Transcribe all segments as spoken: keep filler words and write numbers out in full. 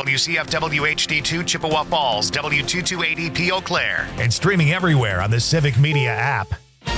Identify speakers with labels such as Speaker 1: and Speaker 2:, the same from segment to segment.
Speaker 1: W C F W H D two Chippewa Falls, W two two eight E P Eau Claire, and streaming everywhere on the Civic Media app.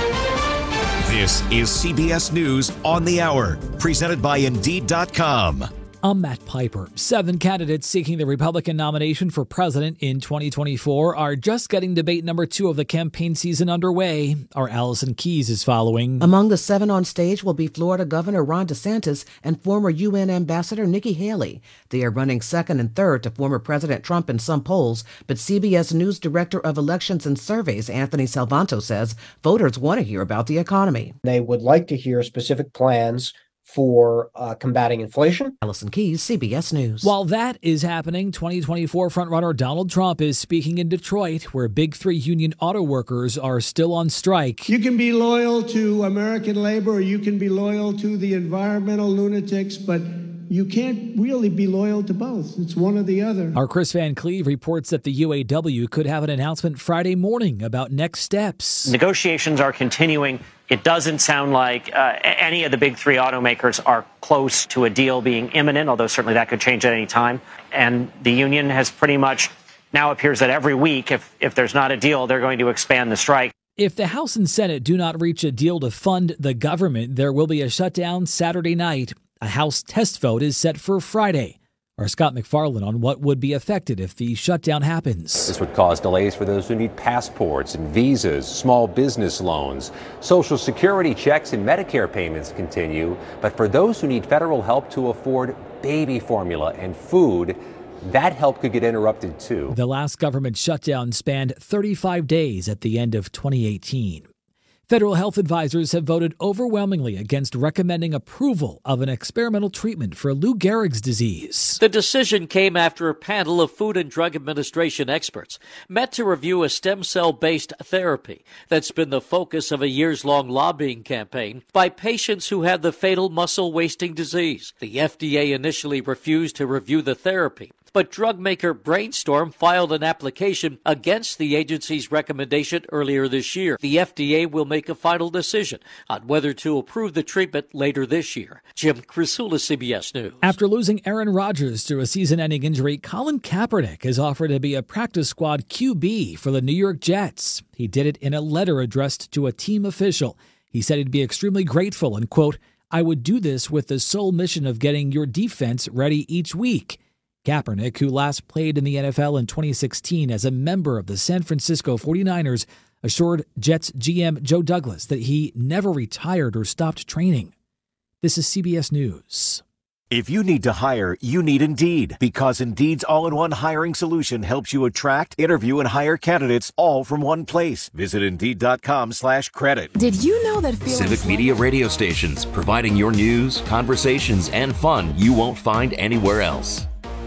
Speaker 2: This is C B S News on the Hour, presented by Indeed dot com.
Speaker 3: I'm Matt Piper. Seven candidates seeking the Republican nomination for president in twenty twenty-four are just getting debate number two of the campaign season underway. Our Allison Keyes is following.
Speaker 4: Among the seven on stage will be Florida Governor Ron DeSantis and former U N Ambassador Nikki Haley. They are running second and third to former President Trump in some polls, but C B S News Director of Elections and Surveys Anthony Salvanto says voters want to hear about the economy.
Speaker 5: They would like to hear specific plans for uh, combating inflation.
Speaker 4: Allison Keyes, C B S News.
Speaker 3: While that is happening, twenty twenty-four frontrunner Donald Trump is speaking in Detroit, where Big Three union auto workers are still on strike.
Speaker 6: You can be loyal to American labor, or you can be loyal to the environmental lunatics, but you can't really be loyal to both. It's one or the other.
Speaker 3: Our Chris Van Cleve reports that the U A W could have an announcement Friday morning about next steps.
Speaker 7: Negotiations are continuing. It doesn't sound like uh, any of the big three automakers are close to a deal being imminent, although certainly that could change at any time. And the union has pretty much now appears that every week, if, if there's not a deal, they're going to expand the strike.
Speaker 3: If the House and Senate do not reach a deal to fund the government, there will be a shutdown Saturday night. A House test vote is set for Friday. Our Scott McFarland on what would be affected if the shutdown happens.
Speaker 8: This would cause delays for those who need passports and visas, small business loans. Social Security checks and Medicare payments continue. But for those who need federal help to afford baby formula and food, that help could get interrupted too.
Speaker 3: The last government shutdown spanned thirty-five days at the end of twenty eighteen. Federal health advisors have voted overwhelmingly against recommending approval of an experimental treatment for Lou Gehrig's disease.
Speaker 9: The decision came after a panel of Food and Drug Administration experts met to review a stem cell-based therapy that's been the focus of a years-long lobbying campaign by patients who have the fatal muscle wasting disease. The F D A initially refused to review the therapy, but drug maker Brainstorm filed an application against the agency's recommendation earlier this year. The F D A will make a final decision on whether to approve the treatment later this year. Jim Crisula, C B S News.
Speaker 3: After losing Aaron Rodgers to a season-ending injury, Colin Kaepernick has offered to be a practice squad Q B for the New York Jets. He did it in a letter addressed to a team official. He said he'd be extremely grateful and, quote, "I would do this with the sole mission of getting your defense ready each week." Kaepernick, who last played in the N F L in twenty sixteen as a member of the San Francisco forty-niners, assured Jets G M Joe Douglas that he never retired or stopped training. This is C B S News.
Speaker 2: If you need to hire, you need Indeed, because Indeed's all-in-one hiring solution helps you attract, interview, and hire candidates all from one place. Visit Indeed.com slash credit.
Speaker 10: Did you know that
Speaker 11: Civic Media radio stations, providing your news, conversations, and fun you won't find anywhere else.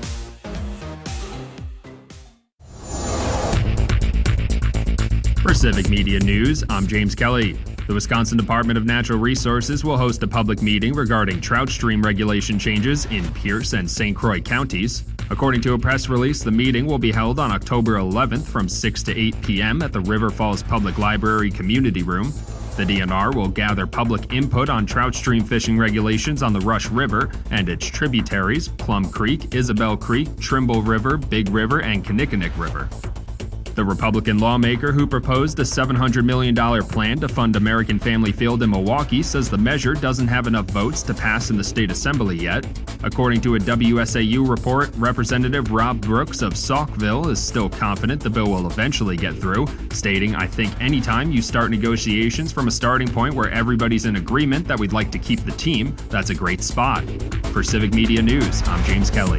Speaker 12: For Civic Media News, I'm James Kelly. The Wisconsin Department of Natural Resources will host a public meeting regarding trout stream regulation changes in Pierce and Saint Croix counties. According to a press release, the meeting will be held on October eleventh from six to eight p.m. at the River Falls Public Library Community Room. The D N R will gather public input on trout stream fishing regulations on the Rush River and its tributaries, Plum Creek, Isabel Creek, Trimble River, Big River, and Kinnickinnick River. The Republican lawmaker who proposed a seven hundred million dollars plan to fund American Family Field in Milwaukee says the measure doesn't have enough votes to pass in the state assembly yet. According to a W S A U report, Representative Rob Brooks of Saukville is still confident the bill will eventually get through, stating, "I think anytime you start negotiations from a starting point where everybody's in agreement that we'd like to keep the team, that's a great spot." For Civic Media News, I'm James Kelly.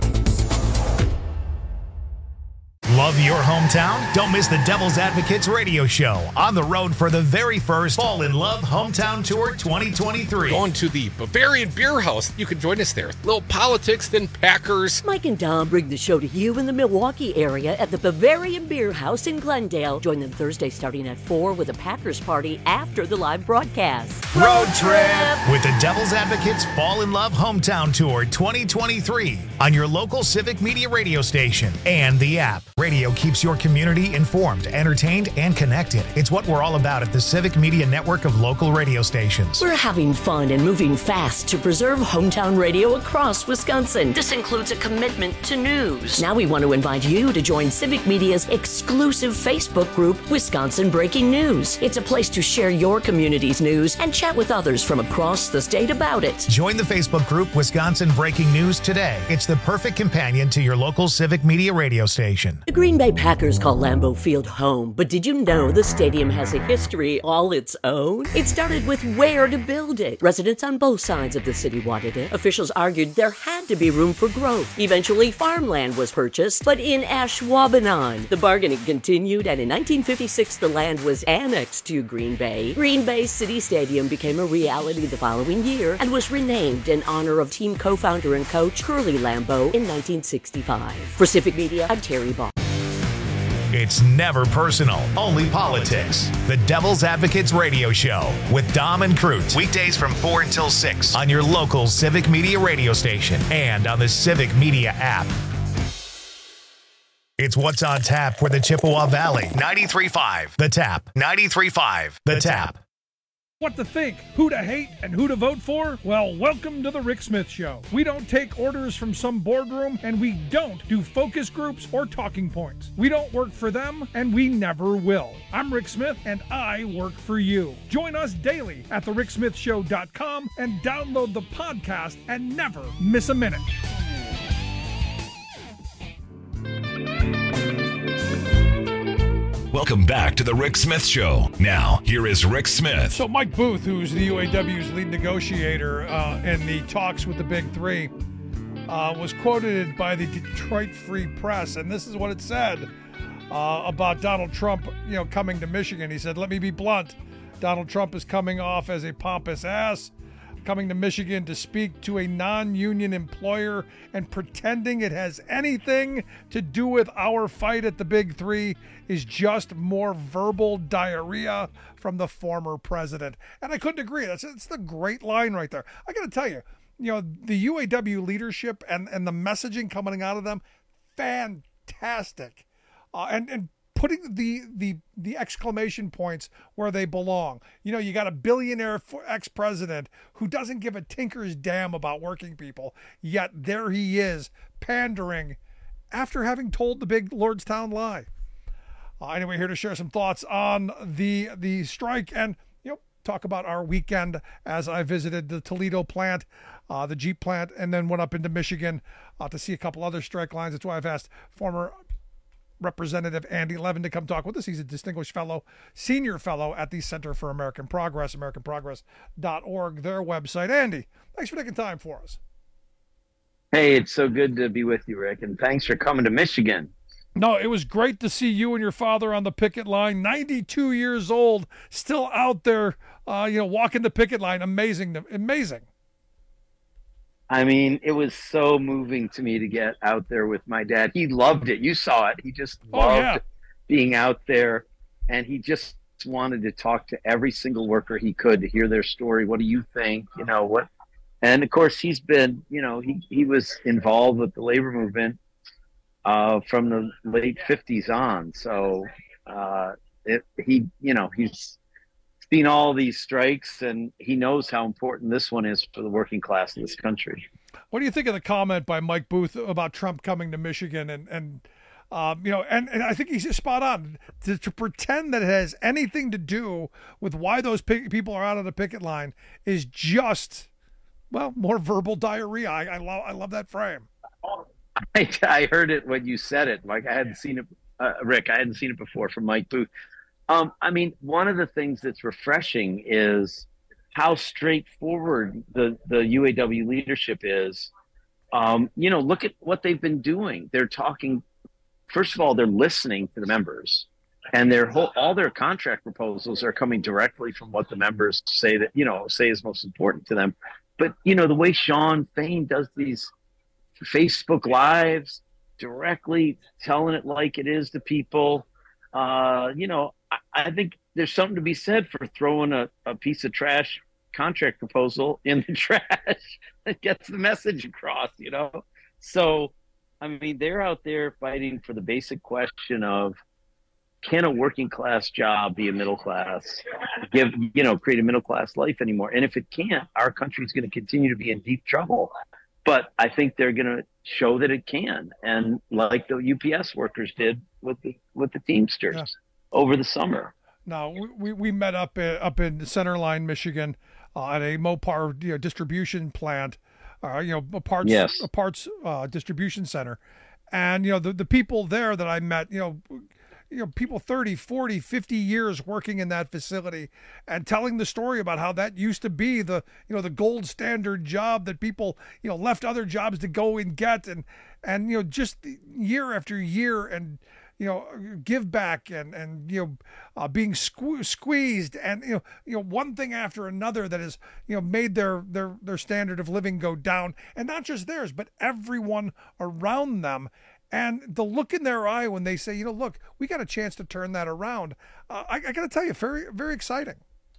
Speaker 1: Love your hometown? Don't miss the Devil's Advocates radio show on the road for the very first Fall in Love Hometown Tour twenty twenty-three.
Speaker 13: Going to the Bavarian Beer House. You can join us there. Little politics, then Packers.
Speaker 14: Mike and Dom bring the show to you in the Milwaukee area at the Bavarian Beer House in Glendale. Join them Thursday starting at four with a Packers party after the live broadcast.
Speaker 1: Road trip with the Devil's Advocates Fall in Love Hometown Tour twenty twenty-three on your local Civic Media radio station and the app. Radio Radio keeps your community informed, entertained, and connected. It's what we're all about at the Civic Media Network of local radio stations.
Speaker 14: We're having fun and moving fast to preserve hometown radio across Wisconsin. This includes a commitment to news. Now we want to invite you to join Civic Media's exclusive Facebook group, Wisconsin Breaking News. It's a place to share your community's news and chat with others from across the state about it.
Speaker 1: Join the Facebook group Wisconsin Breaking News today. It's the perfect companion to your local Civic Media radio station.
Speaker 14: The Green Bay Packers call Lambeau Field home, but did you know the stadium has a history all its own? It started with where to build it. Residents on both sides of the city wanted it. Officials argued there had to be room for growth. Eventually, farmland was purchased, but in Ashwaubenon. The bargaining continued, and in nineteen fifty-six, the land was annexed to Green Bay. Green Bay City Stadium became a reality the following year and was renamed in honor of team co-founder and coach Curly Lambeau in nineteen sixty-five. For Civic Media, I'm Terry Ball.
Speaker 1: It's never personal, only politics. The Devil's Advocates Radio Show with Dom and Cruz. Weekdays from four until six on your local Civic Media radio station and on the Civic Media app. It's what's on tap for the Chippewa Valley. ninety-three point five The Tap. ninety-three point five The Tap.
Speaker 10: What to think, who to hate, and who to vote for? Well, welcome to the Rick Smith Show. We don't take orders from some boardroom, and we don't do focus groups or talking points. We don't work for them, and we never will. I'm Rick Smith, and I work for you. Join us daily at the rick smith show dot com and download the podcast and never miss a minute.
Speaker 15: Welcome back to the Rick Smith Show. Now, here is Rick Smith.
Speaker 10: So Mike Booth, who's the U A W's lead negotiator uh, in the talks with the Big Three, uh, was quoted by the Detroit Free Press, and this is what it said uh, about Donald Trump, you know, coming to Michigan. He said, "Let me be blunt. Donald Trump is coming off as a pompous ass, coming to Michigan to speak to a non-union employer and pretending it has anything to do with our fight at the Big Three is just more verbal diarrhea from the former president." And I couldn't agree. That's it's the great line right there. I got to tell you, you know, the U A W leadership and, and the messaging coming out of them, fantastic. Uh, and, and putting the, the the exclamation points where they belong. You know, you got a billionaire ex-president who doesn't give a tinker's damn about working people, yet there he is pandering after having told the big Lordstown lie. Uh, anyway, here to share some thoughts on the the strike and, you know, talk about our weekend as I visited the Toledo plant, uh, the Jeep plant, and then went up into Michigan uh, to see a couple other strike lines. That's why I've asked former Representative Andy Levin to come talk with us. He's a distinguished fellow, senior fellow at the Center for American Progress, american progress dot org, their website. Andy, thanks for taking time for us.
Speaker 16: Hey, it's so good to be with you, Rick, and thanks for coming to Michigan.
Speaker 10: No, it was great to see you and your father on the picket line, ninety-two years old, still out there, uh, you know, walking the picket line. Amazing, amazing.
Speaker 16: I mean, it was so moving to me to get out there with my dad. He loved it. You saw it. He just loved
Speaker 10: oh, yeah.
Speaker 16: being out there, and he just wanted to talk to every single worker he could to hear their story. What do you think? You know, what? And of course, he's been, you know, he, he was involved with the labor movement uh, from the late fifties on. So uh, it, he, you know, he's seen all these strikes, and he knows how important this one is for the working class in this country.
Speaker 10: What do you think of the comment by Mike Booth about Trump coming to Michigan? And, and um, you know, and, and I think he's spot on. To, to pretend that it has anything to do with why those pick, people are out on the picket line is just, well, more verbal diarrhea. I, I, love, I love that frame.
Speaker 16: I, I heard it when you said it, Mike. I hadn't seen it, uh, Rick. I hadn't seen it before from Mike Booth. Um, I mean, one of the things that's refreshing is how straightforward the, the U A W leadership is. Um, you know, look at what they've been doing. They're talking, first of all, they're listening to the members, and their whole, all their contract proposals are coming directly from what the members say that, you know, say is most important to them. But, you know, the way Sean Fain does these Facebook Lives, directly telling it like it is to people, uh, you know, I think there's something to be said for throwing a, a piece of trash contract proposal in the trash that gets the message across, you know? So I mean, they're out there fighting for the basic question of, can a working class job be a middle class, give, you know, create a middle class life anymore? And if it can't, our country's going to continue to be in deep trouble. But I think they're going to show that it can. And like the U P S workers did with the, with the Teamsters yeah. over the summer.
Speaker 10: Now, we, we met up, uh, up in Centerline, Michigan, uh, at a Mopar you know, distribution plant, uh, you know, a parts,
Speaker 16: yes.
Speaker 10: a parts uh, distribution center. And, you know, the, the people there that I met, you know, you know, people thirty, forty, fifty years working in that facility and telling the story about how that used to be the, you know, the gold standard job that people, you know, left other jobs to go and get. And, and, you know, just year after year and, you know, give back and, and, you know, uh, being sque- squeezed and, you know, you know, one thing after another that has, you know, made their, their, their standard of living go down, and not just theirs, but everyone around them. And the look in their eye when they say, you know, look, we got a chance to turn that around. Uh, I, I got to tell you, very, very exciting.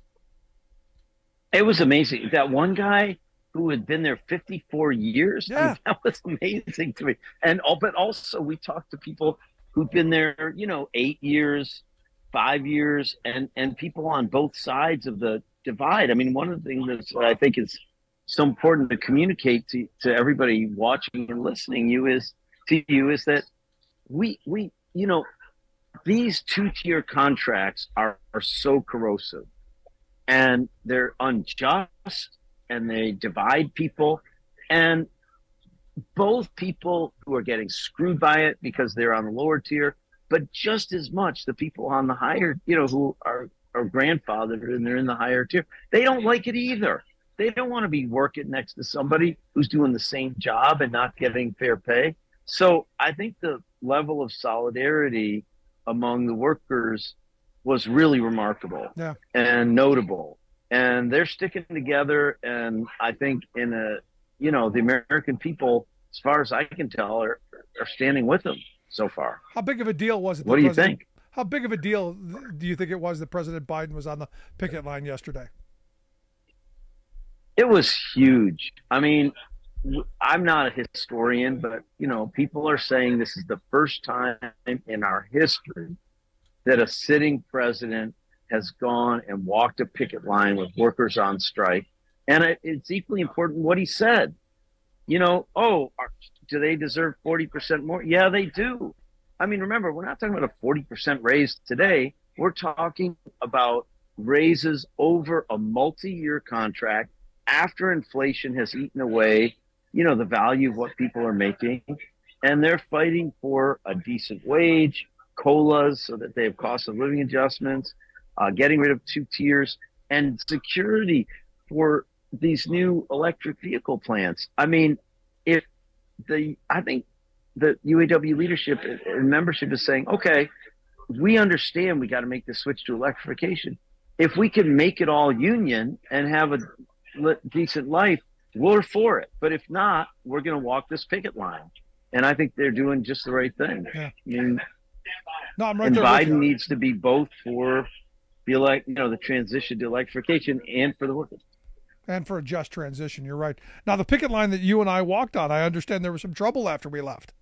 Speaker 16: It was amazing. That one guy who had been there fifty-four years,
Speaker 10: yeah.
Speaker 16: I mean, that was amazing to me. And all, but also we talked to people who've been there, you know, eight years, five years, and, and people on both sides of the divide. I mean, one of the things that I think is so important to communicate to, to everybody watching and listening you is, to you is that we, we, you know, these two-tier contracts are, are so corrosive and they're unjust and they divide people. And both people who are getting screwed by it because they're on the lower tier, but just as much the people on the higher, you know, who are, are grandfathered and they're in the higher tier, they don't like it either. They don't want to be working next to somebody who's doing the same job and not getting fair pay. So I think the level of solidarity among the workers was really remarkable
Speaker 10: yeah.
Speaker 16: and notable. And they're sticking together. And I think in a, you know, the American people, as far as I can tell, are, are standing with them so far.
Speaker 10: How big of a deal was it?
Speaker 16: What do you think?
Speaker 10: How big of a deal do you think it was that President Biden was on the picket line yesterday?
Speaker 16: It was huge. I mean, I'm not a historian, but, you know, people are saying this is the first time in our history that a sitting president has gone and walked a picket line with workers on strike. And it, it's equally important what he said. You know, oh, are, do they deserve forty percent more? Yeah, they do. I mean, remember, we're not talking about a forty percent raise today. We're talking about raises over a multi-year contract after inflation has eaten away, you know, the value of what people are making. And they're fighting for a decent wage, COLAs so that they have cost of living adjustments, uh, getting rid of two tiers, and security for these new electric vehicle plants. I mean, if the, I think the U A W leadership and membership is saying, okay, we understand we got to make the switch to electrification. If we can make it all union and have a decent life, we're for it. But if not, we're going to walk this picket line. And I think they're doing just the right thing.
Speaker 10: Yeah.
Speaker 16: I mean,
Speaker 10: no, I'm right
Speaker 16: and
Speaker 10: there
Speaker 16: Biden needs to be both for the elect, you know, the transition to electrification and for the workers.
Speaker 10: And for a just transition, you're right. Now, the picket line that you and I walked on, I understand there was some trouble after we left.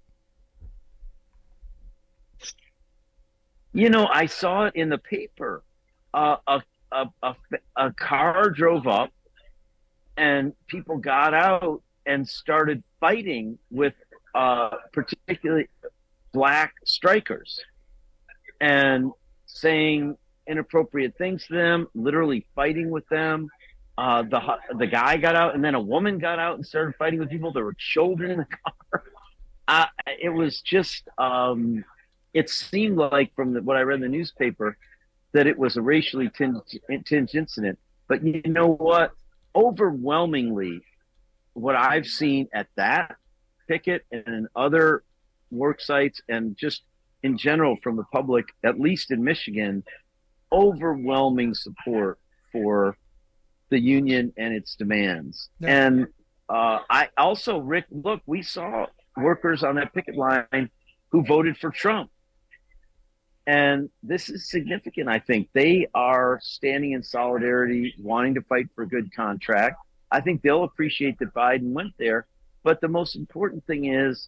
Speaker 16: You know, I saw it in the paper. Uh, a, a, a, a car drove up and people got out and started fighting with uh, particularly black strikers and saying inappropriate things to them, literally fighting with them. Uh, the the guy got out, and then a woman got out and started fighting with people. There were children in the car. Uh, it was just, um, it seemed like from the, what I read in the newspaper that it was a racially tinged, tinged incident. But you know what? Overwhelmingly, what I've seen at that picket and in other work sites and just in general from the public, at least in Michigan, overwhelming support for the union and its demands. Yeah. And uh, I also, Rick, look, we saw workers on that picket line who voted for Trump. And this is significant, I think. They are standing in solidarity, wanting to fight for a good contract. I think they'll appreciate that Biden went there. But the most important thing is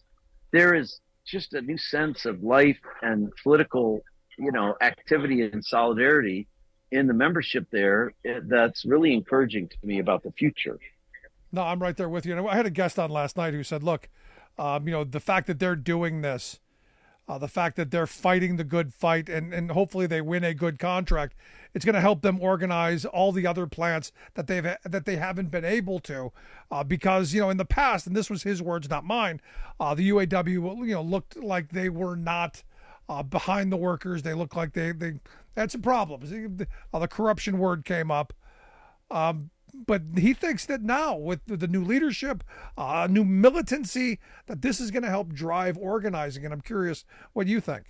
Speaker 16: there is just a new sense of life and political, you know, activity and solidarity in the membership there that's really encouraging to me about the future.
Speaker 10: No, I'm right there with you. And I had a guest on last night who said, look, um, you know, the fact that they're doing this, uh, the fact that they're fighting the good fight, and, and hopefully they win a good contract, it's going to help them organize all the other plants that they've that they haven't been able to, uh, because, you know, in the past, and this was his words, not mine, uh, the U A W, you know, looked like they were not uh, behind the workers. They looked like they they had some problems. The, uh, the corruption word came up. Um, But he thinks that now, with the new leadership, uh, new militancy, that this is going to help drive organizing. And I'm curious what you think.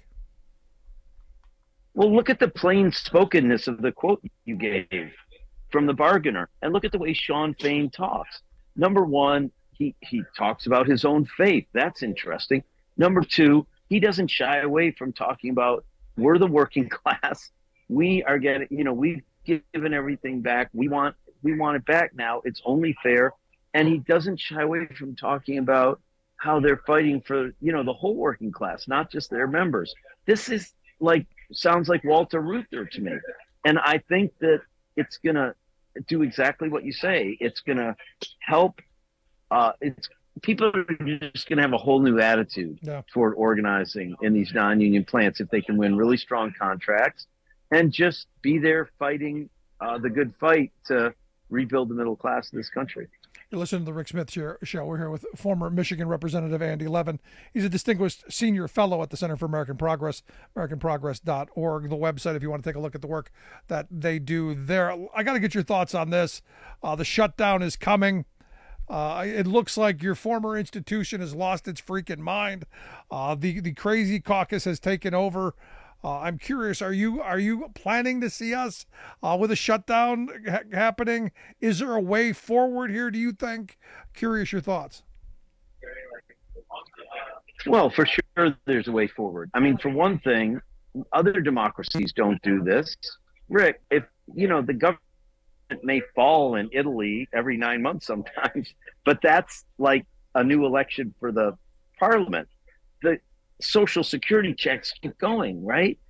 Speaker 16: Well, look at the plain spokenness of the quote you gave from the bargainer, and look at the way Shawn Fain talks. Number one, he, he talks about his own faith. That's interesting. Number two, he doesn't shy away from talking about, we're the working class. We are getting, you know, we've given everything back. We want We want it back now. It's only fair. And he doesn't shy away from talking about how they're fighting for, you know, the whole working class, not just their members. This is like, sounds like Walter Reuther to me. And I think that it's going to do exactly what you say. It's going to help. Uh, it's people are just going to have a whole new attitude yeah. toward organizing in these non-union plants if they can win really strong contracts and just be there fighting uh, the good fight to rebuild the middle class of this country.
Speaker 10: You're listening to the Rick Smith Show. We're here with former Michigan Representative Andy Levin. He's a distinguished senior fellow at the Center for American Progress, american progress dot org, the website if you want to take a look at the work that they do there. I got to get your thoughts on this. Uh, the shutdown is coming. Uh, it looks like your former institution has lost its freaking mind. Uh, the, the crazy caucus has taken over. Uh, I'm curious, are you are you planning to see us uh, with a shutdown ha- happening? Is there a way forward here, do you think? Curious your thoughts.
Speaker 16: Well, for sure there's a way forward. I mean, for one thing, other democracies don't do this. Rick, if, you know, the government may fall in Italy every nine months sometimes, but that's like a new election for the parliament. The Social Security checks keep going, right?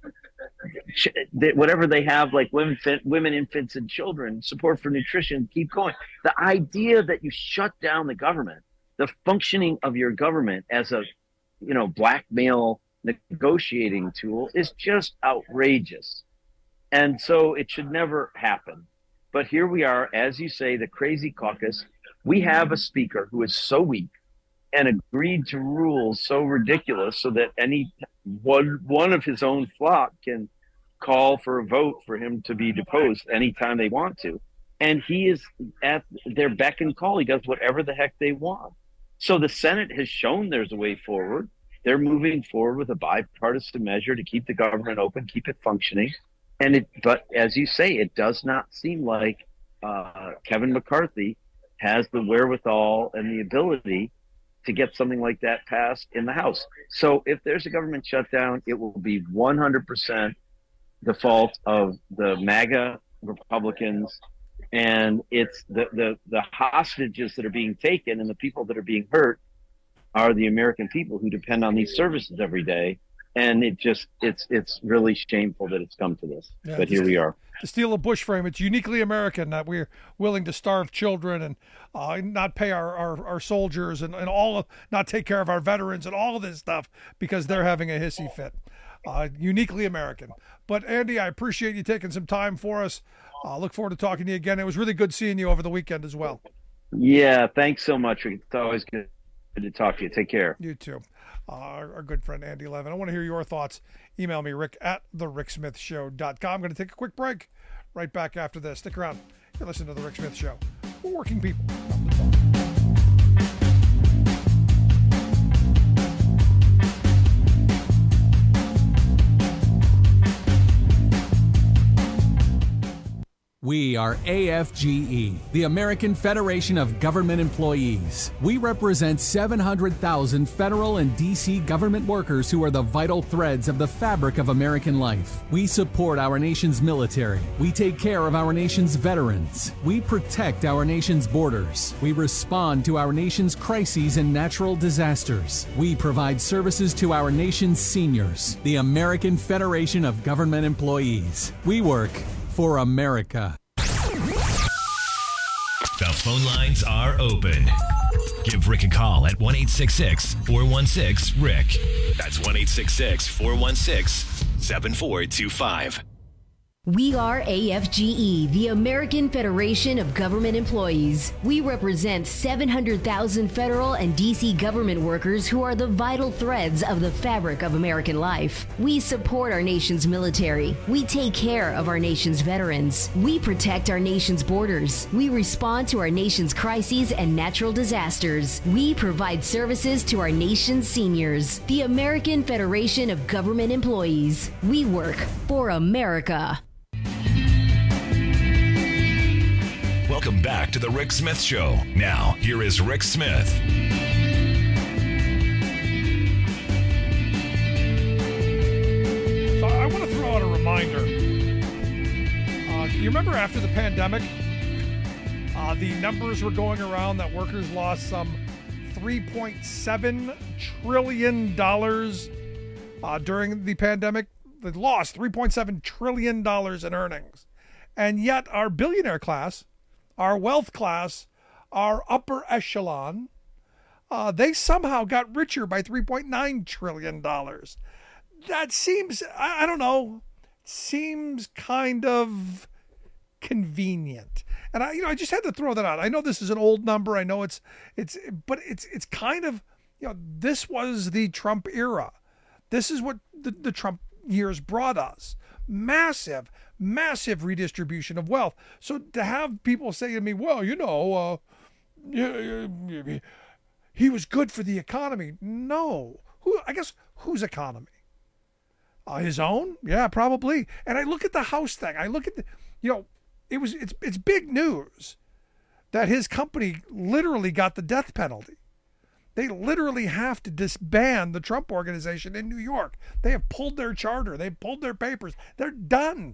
Speaker 16: Whatever they have, like women, women, infants, and children, support for nutrition, keep going. The idea that you shut down the government, the functioning of your government as a, you know, blackmail negotiating tool is just outrageous. And so it should never happen. But here we are, as you say, the crazy caucus. We have a speaker who is so weak and agreed to rules so ridiculous so that any one one of his own flock can call for a vote for him to be deposed anytime they want to. And he is at their beck and call. He does whatever the heck they want. So the Senate has shown there's a way forward. They're moving forward with a bipartisan measure to keep the government open, keep it functioning. And it, but as you say, it does not seem like uh, Kevin McCarthy has the wherewithal and the ability to get something like that passed in the House. So if there's a government shutdown, it will be one hundred percent the fault of the MAGA Republicans, and it's the, the, the hostages that are being taken and the people that are being hurt are the American people who depend on these services every day. And it just, it's it's really shameful that it's come to this. Yeah, but here we are.
Speaker 10: To steal a Bush frame, it's uniquely American that we're willing to starve children and uh, not pay our, our, our soldiers and, and all of, not take care of our veterans and all of this stuff because they're having a hissy fit. Uh, uniquely American. But Andy, I appreciate you taking some time for us. I uh, look forward to talking to you again. It was really good seeing you over the weekend as well.
Speaker 16: Yeah, thanks so much. It's always good to talk to you. Take care.
Speaker 10: You too. Uh, our, our good friend Andy Levin. I want to hear your thoughts. Email me, rick at the rick smith show dot com. I'm going to take a quick break. Right back after this. Stick around. You're listening to The Rick Smith Show. We're working people.
Speaker 17: We are A F G E, the American Federation of Government Employees. We represent seven hundred thousand federal and D C government workers who are the vital threads of the fabric of American life. We support our nation's military. We take care of our nation's veterans. We protect our nation's borders. We respond to our nation's crises and natural disasters. We provide services to our nation's seniors. The American Federation of Government Employees. We work for America.
Speaker 15: The phone lines are open. Give Rick a call at one eight six six, four one six, Rick. That's one eight six six, four one six, seven four two five.
Speaker 18: We are A F G E, the American Federation of Government Employees. We represent seven hundred thousand federal and D C government workers who are the vital threads of the fabric of American life. We support our nation's military. We take care of our nation's veterans. We protect our nation's borders. We respond to our nation's crises and natural disasters. We provide services to our nation's seniors. The American Federation of Government Employees. We work for America.
Speaker 15: Welcome back to the Rick Smith Show. Now, here is Rick Smith.
Speaker 10: So I want to throw out a reminder. Uh, you remember after the pandemic, uh, the numbers were going around that workers lost some three point seven trillion dollars uh, during the pandemic. They lost three point seven trillion dollars in earnings. And yet our billionaire class, our wealth class, our upper echelon, uh, they somehow got richer by three point nine trillion dollars. That seems, I, I don't know, seems kind of convenient. And I, you know, I just had to throw that out. I know this is an old number. I know it's, it's, but it's, it's kind of, you know, this was the Trump era. This is what the, the Trump years brought us. Massive, massive redistribution of wealth. So to have people say to me, well, you know, uh, yeah, yeah, he was good for the economy. No. Who? I guess whose economy? Uh, his own? Yeah, probably. And I look at the House thing. I look at the, you know, it was it's it's big news that his company literally got the death penalty. They literally have to disband the Trump Organization in New York. They have pulled their charter. They've pulled their papers. They're done.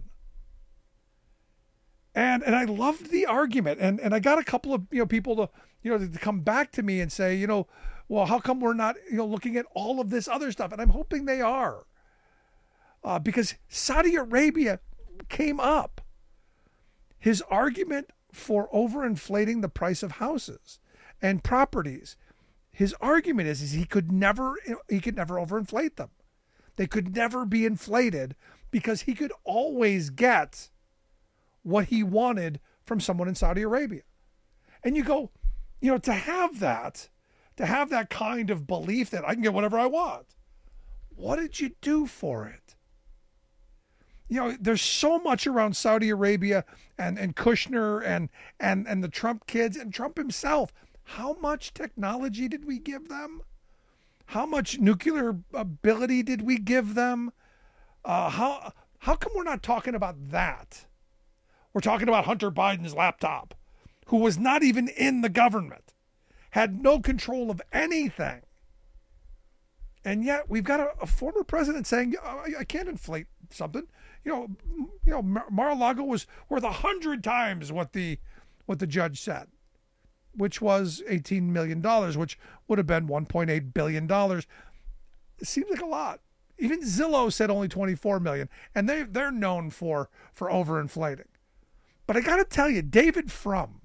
Speaker 10: And and I loved the argument. And and I got a couple of you know people to you know to come back to me and say, you know, well, how come we're not you know looking at all of this other stuff? And I'm hoping they are. Uh, because Saudi Arabia came up. His argument for overinflating the price of houses and properties. His argument is, is he could never he could never overinflate them. They could never be inflated because he could always get what he wanted from someone in Saudi Arabia. And you go, you know, to have that, to have that kind of belief that I can get whatever I want. What did you do for it? You know, there's so much around Saudi Arabia and, and Kushner and, and, and the Trump kids and Trump himself. How much technology did we give them? How much nuclear ability did we give them? Uh, how how come we're not talking about that? We're talking about Hunter Biden's laptop, who was not even in the government, had no control of anything. And yet we've got a, a former president saying, I, I can't inflate something. You know, you know, Mar-a-Lago was worth a hundred times what the what the judge said, which was eighteen million dollars, which would have been one point eight billion dollars. It seems like a lot. Even Zillow said only twenty-four million dollars, and they, they're known for, for overinflating. But I got to tell you, David Frum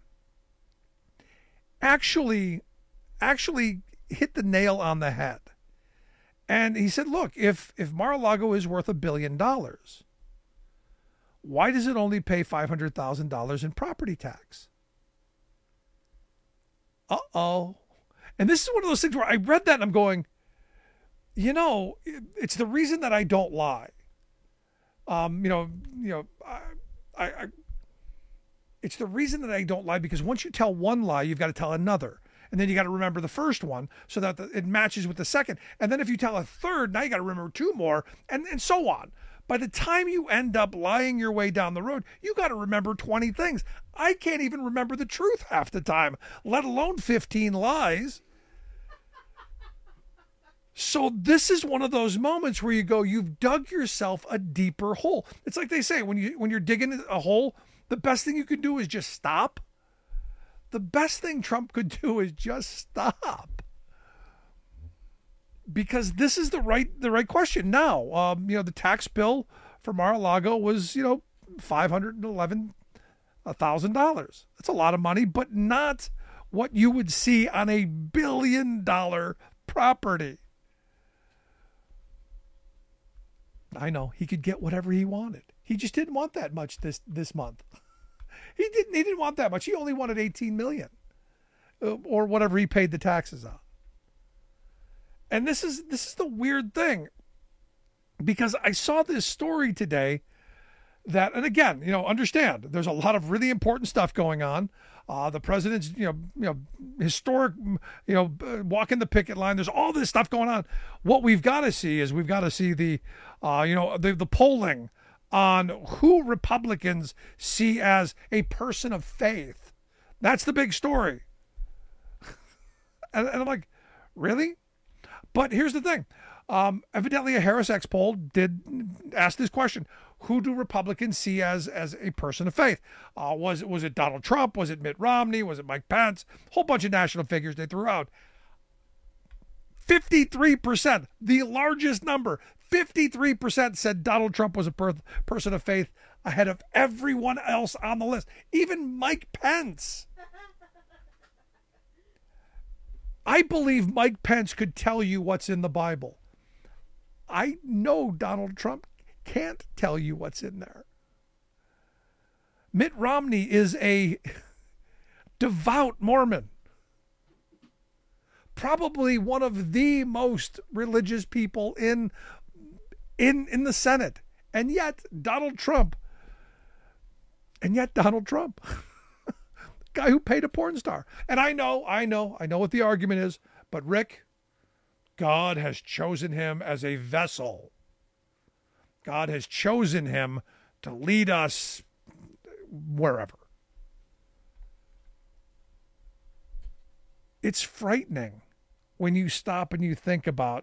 Speaker 10: actually, actually hit the nail on the head. And he said, look, if, if Mar-a-Lago is worth a billion dollars, why does it only pay five hundred thousand dollars in property tax? Uh-oh. And this is one of those things where I read that and I'm going, you know, it's the reason that I don't lie. Um, you know, you know, I, I, I, it's the reason that I don't lie because once you tell one lie, you've got to tell another. And then you got to remember the first one so that the, it matches with the second. And then if you tell a third, now you got to remember two more and, and so on. By the time you end up lying your way down the road, you got to remember twenty things. I can't even remember the truth half the time, let alone fifteen lies. So this is one of those moments where you go, you've dug yourself a deeper hole. It's like they say, when you when you're digging a hole, the best thing you can do is just stop. The best thing Trump could do is just stop. Because this is the right the right question. Now, um, you know, the tax bill for Mar-a-Lago was, you know, five hundred eleven thousand dollars. That's a lot of money, but not what you would see on a billion dollar property. I know he could get whatever he wanted. He just didn't want that much this this month. He didn't. He didn't want that much. He only wanted eighteen million, uh, or whatever he paid the taxes on. And this is this is the weird thing, because I saw this story today. That, and again, you know, understand there's a lot of really important stuff going on. Uh, the president's, you know, you know, historic, you know, walking the picket line. There's all this stuff going on. What we've got to see is we've got to see the, uh, you know, the the polling on who Republicans see as a person of faith. That's the big story. and, and I'm like, really? But here's the thing. Um, evidently, a Harris X poll did ask this question: who do Republicans see as as a person of faith? Uh, was it was it Donald Trump? Was it Mitt Romney? Was it Mike Pence? A whole bunch of national figures they threw out. fifty-three percent, the largest number. fifty-three percent said Donald Trump was a per- person of faith, ahead of everyone else on the list, even Mike Pence. I believe Mike Pence could tell you what's in the Bible. I know Donald Trump can't tell you what's in there. Mitt Romney is a devout Mormon. Probably one of the most religious people in, in, in the Senate. And yet Donald Trump, and yet Donald Trump, guy who paid a porn star. And I know, I know, I know what the argument is, but Rick, God has chosen him as a vessel. God has chosen him to lead us wherever. It's frightening when you stop and you think about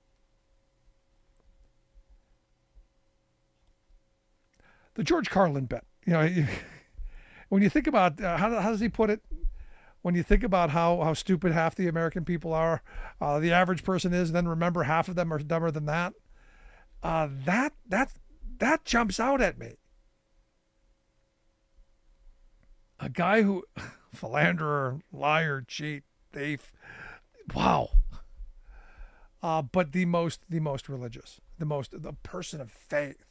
Speaker 10: the George Carlin bet. You know, when you think about, uh, how, how does he put it? When you think about how, how stupid half the American people are, uh, the average person is, and then remember half of them are dumber than that. Uh, that that that jumps out at me. A guy who, philanderer, liar, cheat, thief, wow. Uh, but the most the most religious, the most the person of faith.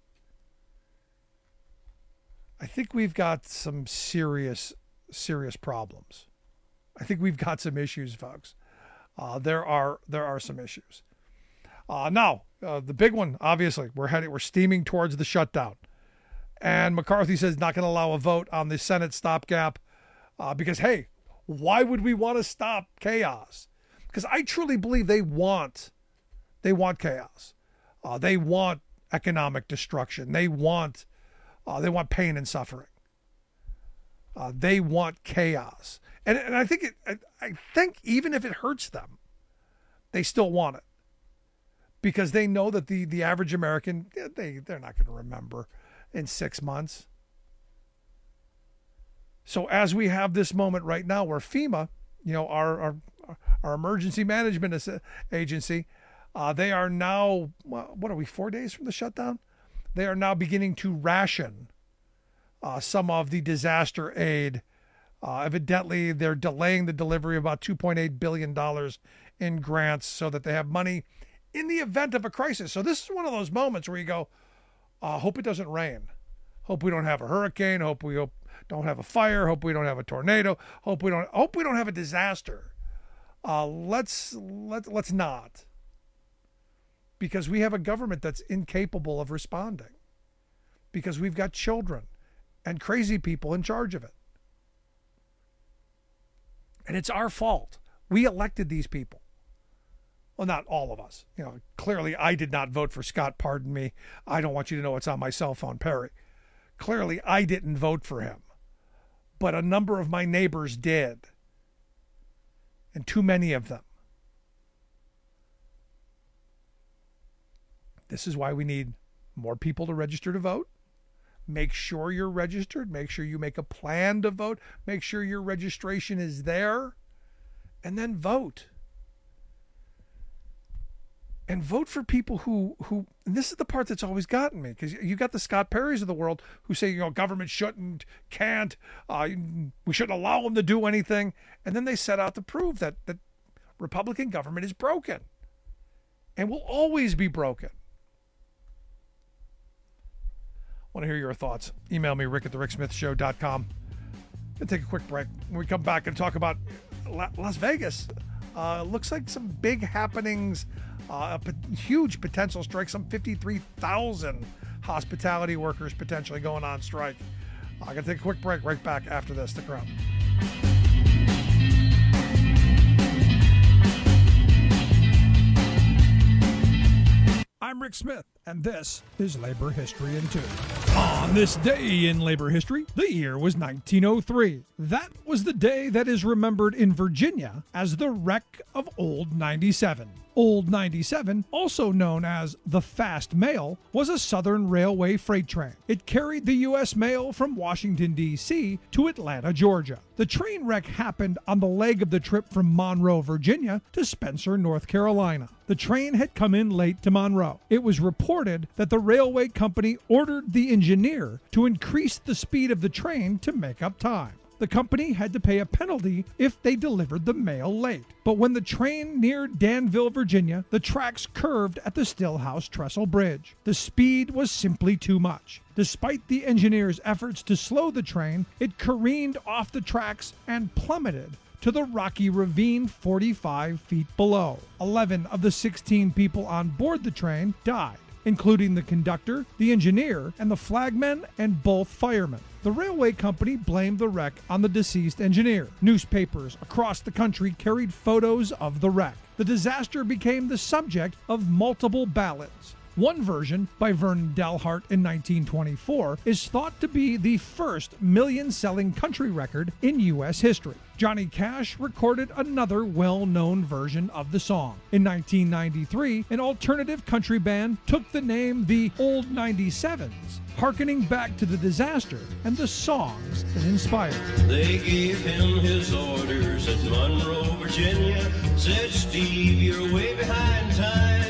Speaker 10: I think we've got some serious. serious problems. I think we've got some issues, folks. Uh, there are there are some issues. Uh, now, uh, the big one, obviously, we're heading, we're steaming towards the shutdown, and McCarthy says not going to allow a vote on the Senate stopgap uh, because, hey, why would we want to stop chaos? Because I truly believe they want they want chaos. Uh, they want economic destruction. They want uh, they want pain and suffering. Uh, they want chaos, and and I think it. I, I think even if it hurts them, they still want it, because they know that the the average American, they they're not going to remember in six months. So as we have this moment right now, where FEMA, you know, our our, our emergency management agency, uh, they are now, what are we, four days from the shutdown? They are now beginning to ration Uh, some of the disaster aid. Uh, evidently, they're delaying the delivery of about two point eight billion dollars in grants so that they have money in the event of a crisis. So this is one of those moments where you go, uh, hope it doesn't rain. Hope we don't have a hurricane. Hope we hope, don't have a fire. Hope we don't have a tornado. Hope we don't. Hope we don't have a disaster. Uh, let's let let's not, because we have a government that's incapable of responding, because we've got children and crazy people in charge of it. And it's our fault. We elected these people. Well, not all of us. You know, clearly I did not vote for Scott. Pardon me. I don't want you to know what's on my cell phone, Perry. Clearly I didn't vote for him. But a number of my neighbors did. And too many of them. This is why we need more people to register to vote. Make sure you're registered. Make sure you make a plan to vote. Make sure your registration is there. And then vote. And vote for people who, who and this is the part that's always gotten me, because you got the Scott Perrys of the world who say, you know, government shouldn't, can't, uh, we shouldn't allow them to do anything. And then they set out to prove that, that Republican government is broken and will always be broken. I want to hear your thoughts. Email me, rick at the rick smith show dot com. We'll take a quick break. When we come back and talk about Las Vegas, uh, looks like some big happenings, uh, a huge potential strike, some fifty-three thousand hospitality workers potentially going on strike. I'm going to take a quick break. Right back after this. Stick around. I'm Rick Smith, and this is Labor History in Two. On this day in labor history, the year was nineteen oh three. That was the day that is remembered in Virginia as the wreck of Old ninety-seven. Old ninety-seven, also known as the Fast Mail, was a Southern Railway freight train. It carried the U S mail from Washington, D C to Atlanta, Georgia. The train wreck happened on the leg of the trip from Monroe, Virginia to Spencer, North Carolina. The train had come in late to Monroe. It was reported that the railway company ordered the engineer to increase the speed of the train to make up time. The company had to pay a penalty if they delivered the mail late. But when the train neared Danville, Virginia, the tracks curved at the Stillhouse Trestle Bridge. The speed was simply too much. Despite the engineer's efforts to slow the train, it careened off the tracks and plummeted to the rocky ravine forty-five feet below. Eleven of the sixteen people on board the train died, including the conductor, the engineer, and the flagmen and both firemen. The railway company blamed the wreck on the deceased engineer. Newspapers across the country carried photos of the wreck. The disaster became the subject of multiple ballads. One version, by Vernon Dalhart in nineteen twenty-four, is thought to be the first million-selling country record in U S history. Johnny Cash recorded another well-known version of the song. In nineteen ninety-three, an alternative country band took the name the Old ninety-sevens, hearkening back to the disaster and the songs that inspired.
Speaker 19: They gave him his orders at Monroe, Virginia. Said, Steve, you're way behind time.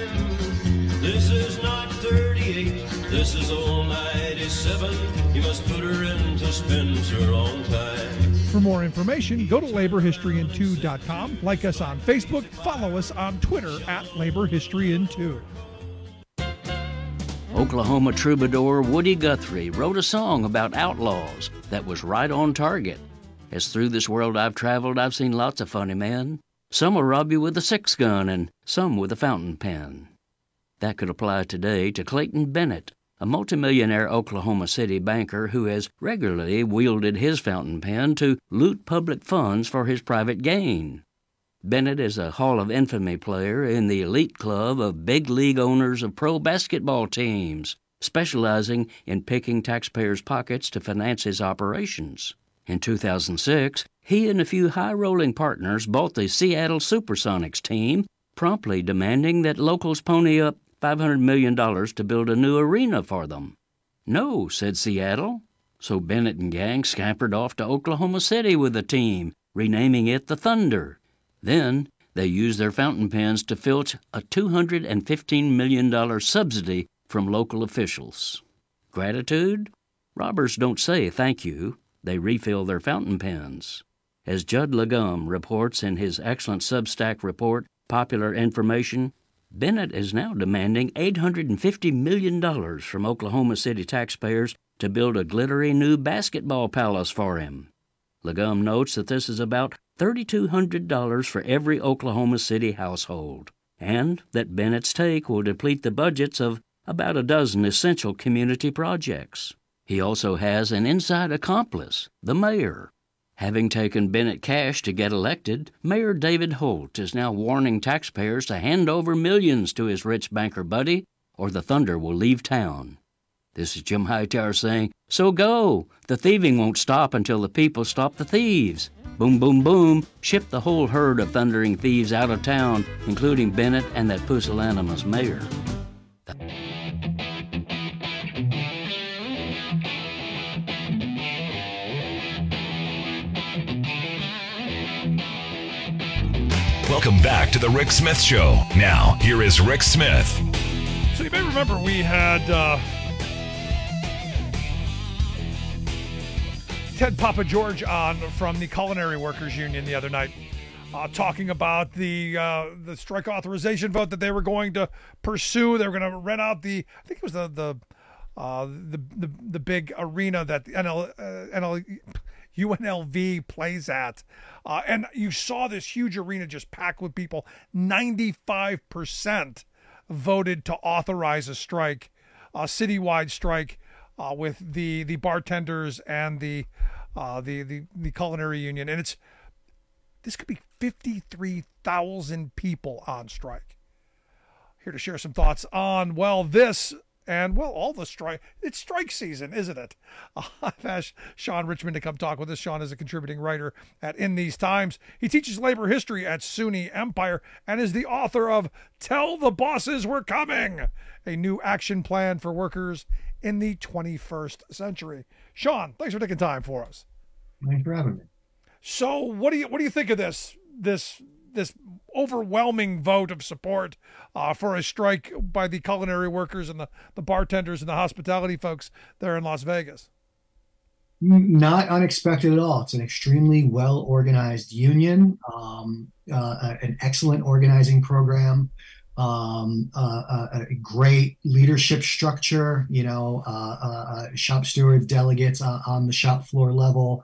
Speaker 19: This is not thirty-eight, this is old ninety-seven. You must put her into Spencer on time.
Speaker 10: For more information, go to labor history in two dot com, like us on Facebook, follow us on Twitter at labor history in two.
Speaker 9: Oklahoma troubadour Woody Guthrie wrote a song about outlaws that was right on target. As through this world I've traveled, I've seen lots of funny men. Some will rob you with a six gun and some with a fountain pen. That could apply today to Clayton Bennett, a multimillionaire Oklahoma City banker who has regularly wielded his fountain pen to loot public funds for his private gain. Bennett is a Hall of Infamy player in the elite club of big league owners of pro basketball teams, specializing in picking taxpayers' pockets to finance his operations. In two thousand six, he and a few high-rolling partners bought the Seattle Supersonics team, promptly demanding that locals pony up five hundred million dollars to build a new arena for them. No, said Seattle. So Bennett and gang scampered off to Oklahoma City with the team, renaming it the Thunder. Then they used their fountain pens to filch a two hundred fifteen million dollars subsidy from local officials. Gratitude? Robbers don't say thank you. They refill their fountain pens. As Judd Legum reports in his excellent Substack report, Popular Information, Bennett is now demanding eight hundred fifty million dollars from Oklahoma City taxpayers to build a glittery new basketball palace for him. Legum notes that this is about three thousand two hundred dollars for every Oklahoma City household, and that Bennett's take will deplete the budgets of about a dozen essential community projects. He also has an inside accomplice, the mayor.
Speaker 20: Having taken Bennett cash to get elected, Mayor David Holt is now warning taxpayers to hand over millions to his rich banker buddy, or the thunder will leave town. This is Jim Hightower saying, so go! The thieving won't stop until the people stop the thieves. Boom, boom, boom, ship the whole herd of thundering thieves out of town, including Bennett and that pusillanimous mayor.
Speaker 15: Welcome back to the Rick Smith Show. Now, here is Rick Smith.
Speaker 10: So you may remember we had uh, Ted Papa George on from the Culinary Workers Union the other night, uh, talking about the uh, the strike authorization vote that they were going to pursue. They were going to rent out the, I think it was the the uh, the, the the big arena that the N L, uh, N L, U N L V plays at. Uh, and you saw this huge arena just packed with people. ninety-five percent voted to authorize a strike, a citywide strike, uh, with the, the bartenders and the, uh, the the the culinary union. And it's this could be fifty-three thousand people on strike. Here to share some thoughts on, well, this and, well, all the strike. It's strike season, isn't it? Uh, I've asked Sean Richmond to come talk with us. Sean is a contributing writer at In These Times. He teaches labor history at SUNY Empire and is the author of Tell the Bosses We're Coming, a new action plan for workers in the twenty-first century. Sean, thanks for taking time for us.
Speaker 21: Thanks for having me.
Speaker 10: So what do you what do you think of this this this overwhelming vote of support uh, for a strike by the culinary workers and the, the bartenders and the hospitality folks there in Las Vegas?
Speaker 21: Not unexpected at all. It's an extremely well-organized union, um, uh, an excellent organizing program, um, uh, a great leadership structure, you know, uh, uh, shop stewards, delegates on, on the shop floor level,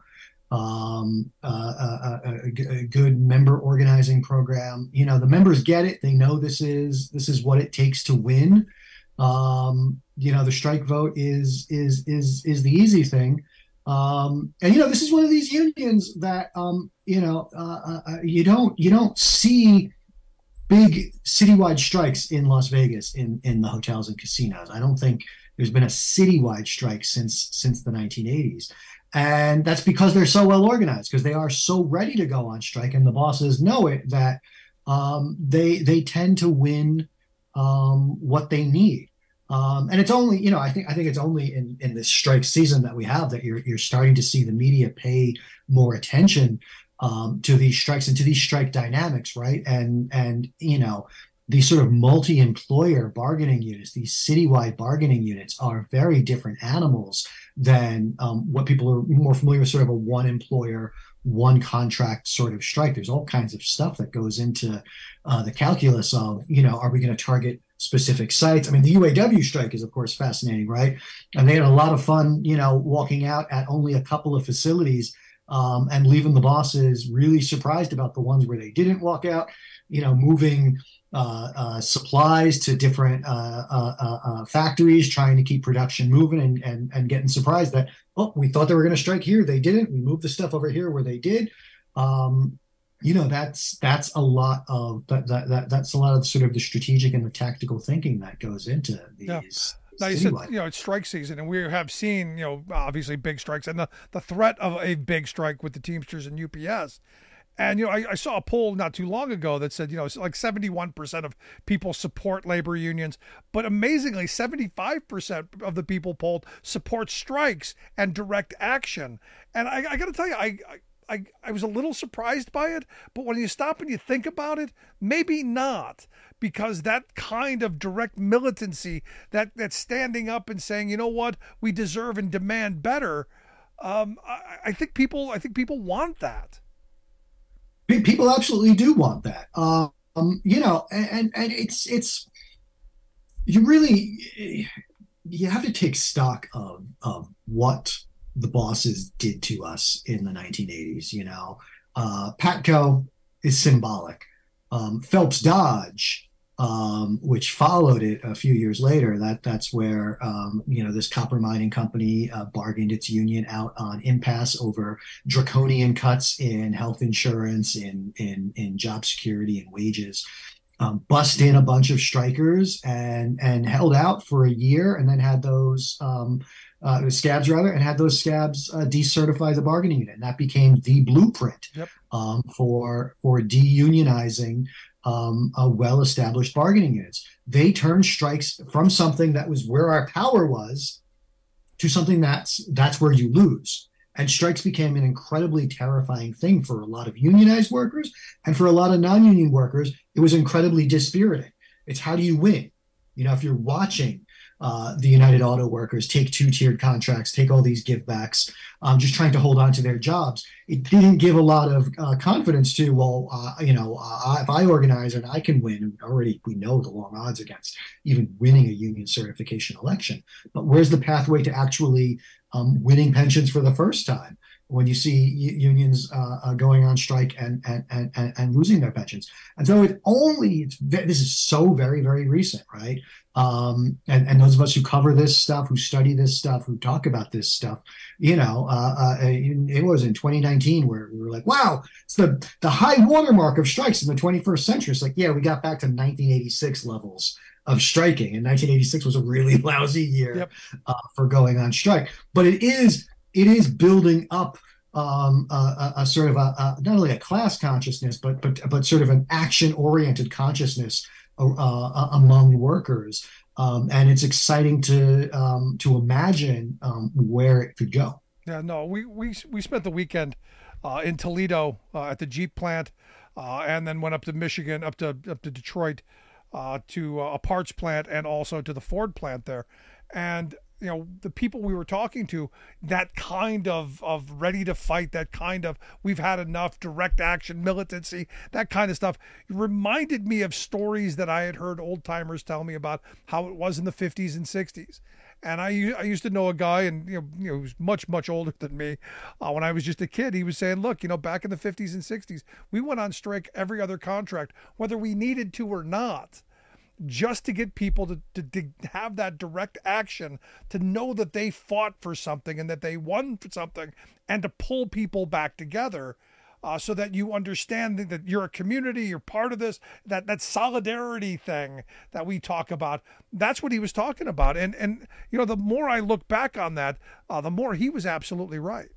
Speaker 21: um, uh, a, a, a good member organizing program. You know, the members get it. They know this is this is what it takes to win. Um, you know, the strike vote is is is is the easy thing. Um, and you know, this is one of these unions that um, you know uh, uh, you don't you don't see big citywide strikes in Las Vegas in in the hotels and casinos. I don't think there's been a citywide strike since since the nineteen eighties. And that's because they're so well organized, because they are so ready to go on strike, and the bosses know it, that um, they they tend to win um, what they need. Um, and it's only, you know, I think I think it's only in, in this strike season that we have that you're you're starting to see the media pay more attention um, to these strikes and to these strike dynamics, right? And and you know, these sort of multi-employer bargaining units, these citywide bargaining units, are very different animals than um, what people are more familiar with, sort of a one employer, one contract sort of strike. There's all kinds of stuff that goes into uh, the calculus of, you know, are we going to target specific sites? I mean, the U A W strike is, of course, fascinating, right? And they had a lot of fun, you know, walking out at only a couple of facilities um, and leaving the bosses really surprised about the ones where they didn't walk out, you know, moving Uh, uh, supplies to different uh, uh, uh, uh, factories, trying to keep production moving, and and and getting surprised that, oh, we thought they were going to strike here, they didn't. We moved the stuff over here where they did. Um, you know, that's that's a lot of that, that that that's a lot of sort of the strategic and the tactical thinking that goes into these.
Speaker 10: Yeah. Now you said, you know, it's strike season, and we have seen, you know, obviously big strikes and the the threat of a big strike with the Teamsters and U P S. And, you know, I, I saw a poll not too long ago that said, you know, it's like seventy-one percent of people support labor unions. But amazingly, seventy-five percent of the people polled support strikes and direct action. And I, I got to tell you, I, I, I was a little surprised by it. But when you stop and you think about it, maybe not. Because that kind of direct militancy, that, that standing up and saying, you know what, we deserve and demand better. Um, I, I think people, I think people want that.
Speaker 21: People absolutely do want that. Um, you know, and, and it's, it's, you really, you have to take stock of, of what the bosses did to us in the nineteen eighties. You know, uh, Patco is symbolic. Um, Phelps Dodge um, which followed it a few years later. That that's where um, you know this copper mining company uh, bargained its union out on impasse over draconian cuts in health insurance, in in in job security and wages. Um, bust in a bunch of strikers and and held out for a year, and then had those um, uh, scabs rather, and had those scabs uh, decertify the bargaining unit, and that became the blueprint
Speaker 10: yep.
Speaker 21: um, for for deunionizing um, a well-established bargaining units. They turned strikes from something that was where our power was to something that's that's where you lose. And strikes became an incredibly terrifying thing for a lot of unionized workers, and for a lot of non-union workers, it was incredibly dispiriting. It's how do you win? You know, if you're watching uh, the United Auto Workers take two-tiered contracts, take all these givebacks, um, just trying to hold on to their jobs, it didn't give a lot of uh, confidence to, well, uh, you know, uh, if I organize and I can win, and already we know the long odds against even winning a union certification election, but where's the pathway to actually Um, winning pensions for the first time when you see unions uh, uh, going on strike and, and and and and losing their pensions? And so it only it's this is so very very recent, right? Um, and and those of us who cover this stuff, who study this stuff, who talk about this stuff, you know, uh, uh, it was in twenty nineteen where we were like, wow, it's the the high watermark of strikes in the twenty-first century. It's like, yeah, we got back to nineteen eighty-six levels of striking, and nineteen eighty-six was a really lousy year
Speaker 10: yep.
Speaker 21: uh, for going on strike. But it is it is building up um, a, a, a sort of a, a not only a class consciousness, but but but sort of an action oriented consciousness uh, uh, among workers, um, and it's exciting to um, to imagine um, where it could go.
Speaker 10: Yeah, no, we we we spent the weekend uh, in Toledo uh, at the Jeep plant, uh, and then went up to Michigan, up to up to Detroit. Uh, to uh, a parts plant, and also to the Ford plant there. And, you know, the people we were talking to, that kind of, of ready to fight, that kind of, we've had enough, direct action, militancy, that kind of stuff, reminded me of stories that I had heard old timers tell me about how it was in the fifties and sixties. And I, I used to know a guy, and you know, you know, he was much, much older than me. Uh, when I was just a kid, he was saying, look, you know, back in the fifties and sixties, we went on strike every other contract, whether we needed to or not, just to get people to, to, to have that direct action, to know that they fought for something and that they won for something, and to pull people back together. Uh, so that you understand that you're a community, you're part of this, that that solidarity thing that we talk about. That's what he was talking about. And, and you know, the more I look back on that, uh, the more he was absolutely right.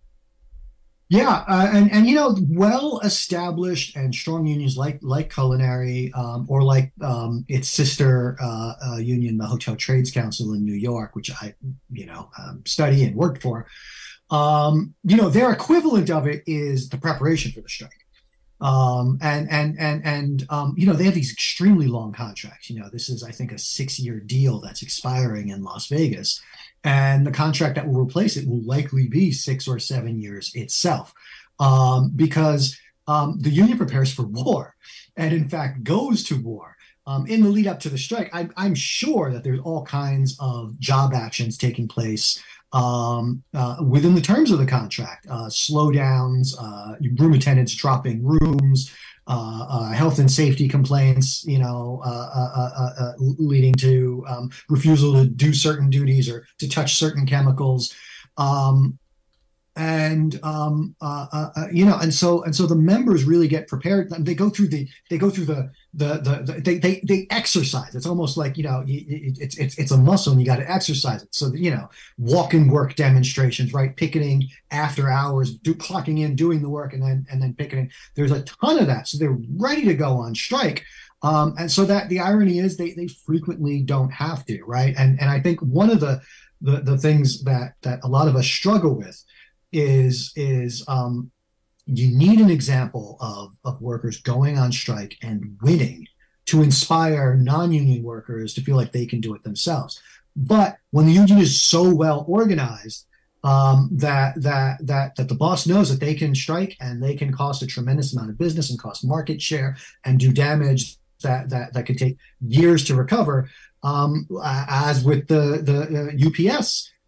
Speaker 21: Yeah, uh, and and you know, well-established and strong unions like like Culinary, um, or like um, its sister uh, uh, union, the Hotel Trades Council in New York, which I you know um, study and worked for. Um, you know, their equivalent of it is the preparation for the strike. Um, and, and, and, and, um, you know, they have these extremely long contracts. You know, this is, I think, a six year deal that's expiring in Las Vegas, and the contract that will replace it will likely be six or seven years itself. Um, because, um, the union prepares for war, and in fact goes to war. Um, in the lead up to the strike, I, I'm sure that there's all kinds of job actions taking place Um, uh, within the terms of the contract, uh, slowdowns, uh, room attendants dropping rooms, uh, uh, health and safety complaints, you know, uh, uh, uh, uh, leading to um, refusal to do certain duties or to touch certain chemicals. Um, and um, uh, uh, you know, and so and so the members really get prepared. They go through the they go through the the the, the they, they they exercise. It's almost like, you know, it's it's it's a muscle, and you got to exercise it. So, you know, walk and work demonstrations, right? Picketing after hours, do clocking in, doing the work, and then and then picketing. There's a ton of that, so they're ready to go on strike. Um, and so that the irony is they they frequently don't have to, right? And and I think one of the the the things that that a lot of us struggle with is is um, you need an example of, of workers going on strike and winning to inspire non-union workers to feel like they can do it themselves. But when the union is so well organized um, that that that that the boss knows that they can strike and they can cost a tremendous amount of business and cost market share and do damage that that that could take years to recover, um, as with the the uh, U P S.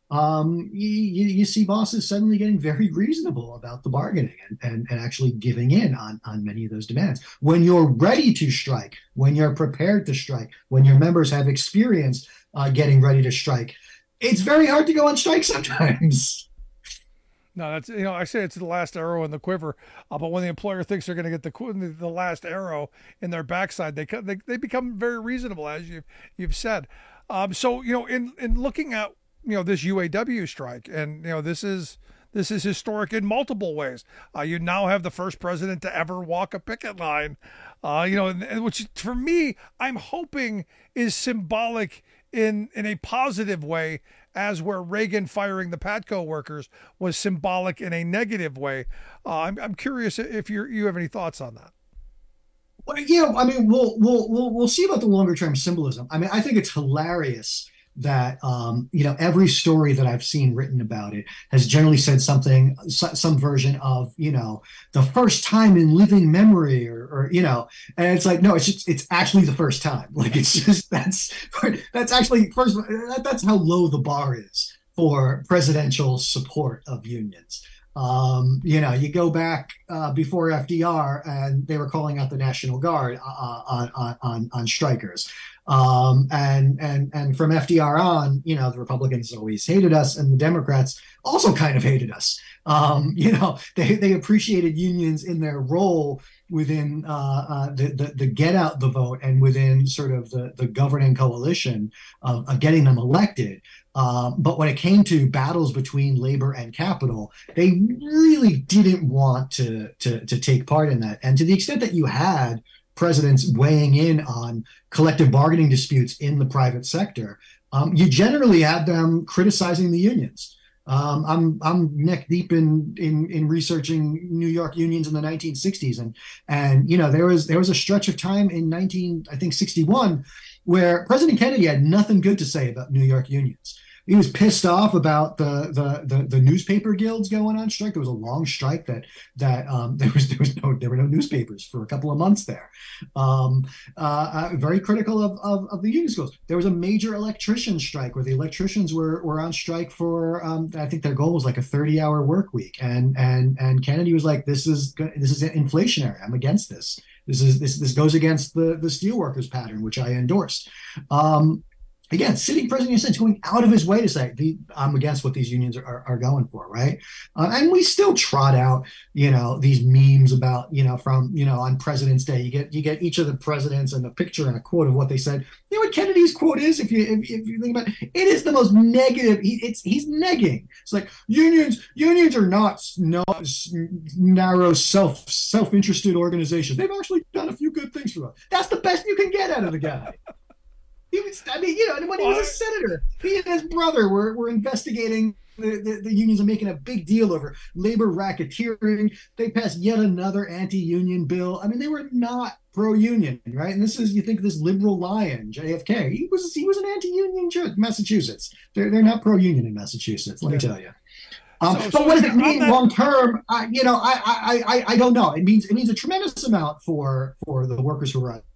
Speaker 21: um, you, you see bosses suddenly getting very reasonable about the bargaining and, and, and actually giving in on, on many of those demands. When you're ready to strike, when you're prepared to strike, when your members have experience uh, getting ready to strike, it's very hard to go on strike sometimes.
Speaker 10: No, that's, you know, I say it's the last arrow in the quiver, uh, but when the employer thinks they're going to get the the last arrow in their backside, they they, they become very reasonable, as you've you've said. Um, so you know, in in looking at you know this U A W strike, and you know this is this is historic in multiple ways. Uh, you now have the first president to ever walk a picket line. Uh, you know, which for me, I'm hoping is symbolic in in a positive way, as where Reagan firing the Patco workers was symbolic in a negative way. Uh, I'm I'm curious if you you have any thoughts on that.
Speaker 21: Well, yeah, I mean, we'll we'll we'll we'll see about the longer term symbolism. I mean, I think it's hilarious that um, you know, every story that I've seen written about it has generally said something, some version of, you know, the first time in living memory, or, or you know, and it's like, no, it's just, it's actually the first time. Like, it's just, that's that's actually first. That, that's how low the bar is for presidential support of unions. Um, you know, you go back uh, before F D R, and they were calling out the National Guard uh, on, on on on strikers. Um, and and and from F D R on, you know, the Republicans always hated us, and the Democrats also kind of hated us. Um, you know, they they appreciated unions in their role within uh, uh, the, the the get out the vote, and within sort of the the governing coalition of, of getting them elected. Um, but when it came to battles between labor and capital, they really didn't want to to to take part in that. And to the extent that you had presidents weighing in on collective bargaining disputes in the private sector, um, you generally had them criticizing the unions. Um, I'm I'm neck deep in, in in researching New York unions in the nineteen sixties, and and you know there was there was a stretch of time in nineteen I think sixty-one where President Kennedy had nothing good to say about New York unions. He was pissed off about the, the the the newspaper guilds going on strike. There was a long strike that that um, there was there was no there were no newspapers for a couple of months there. Um, uh, uh, very critical of, of of the union schools. There was a major electrician strike where the electricians were were on strike for um, I think their goal was like a thirty hour work week, and and and Kennedy was like, this is this is inflationary. I'm against this. This is this this goes against the the steelworkers pattern, which I endorsed. Um, Again, sitting president of the United States going out of his way to say, the, I'm against what these unions are, are, are going for, right? Uh, and we still trot out, you know, these memes about, you know, from, you know, on President's Day, you get you get each of the presidents and a picture and a quote of what they said. You know what Kennedy's quote is, if you if, if you think about it? It is the most negative. He, it's he's negging. It's like unions unions are not no, narrow self self interested organizations. They've actually done a few good things for us. That's the best you can get out of the guy. He was, I mean, you know, when he was a senator, he and his brother were, were investigating the, the, the unions and making a big deal over labor racketeering. They passed yet another anti-union bill. I mean, they were not pro-union, right? And this is, you think this liberal lion, J F K, he was he was an anti-union in Massachusetts. They're they're not pro-union in Massachusetts, let me tell you. Um, so, but so what does it mean that- long term? Uh, you know, I, I I I don't know. It means it means a tremendous amount for for the workers who are.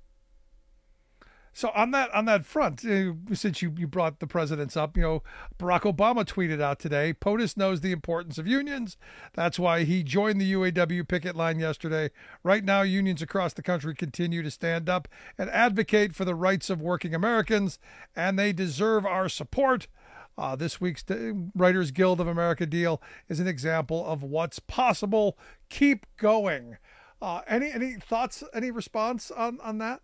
Speaker 10: So on that on that front, uh, since you, you brought the presidents up, you know, Barack Obama tweeted out today, POTUS knows the importance of unions. That's why he joined the U A W picket line yesterday. Right now, unions across the country continue to stand up and advocate for the rights of working Americans, and they deserve our support. Uh, this week's Writers Guild of America deal is an example of what's possible. Keep going. Uh, any any thoughts, any response on, on that?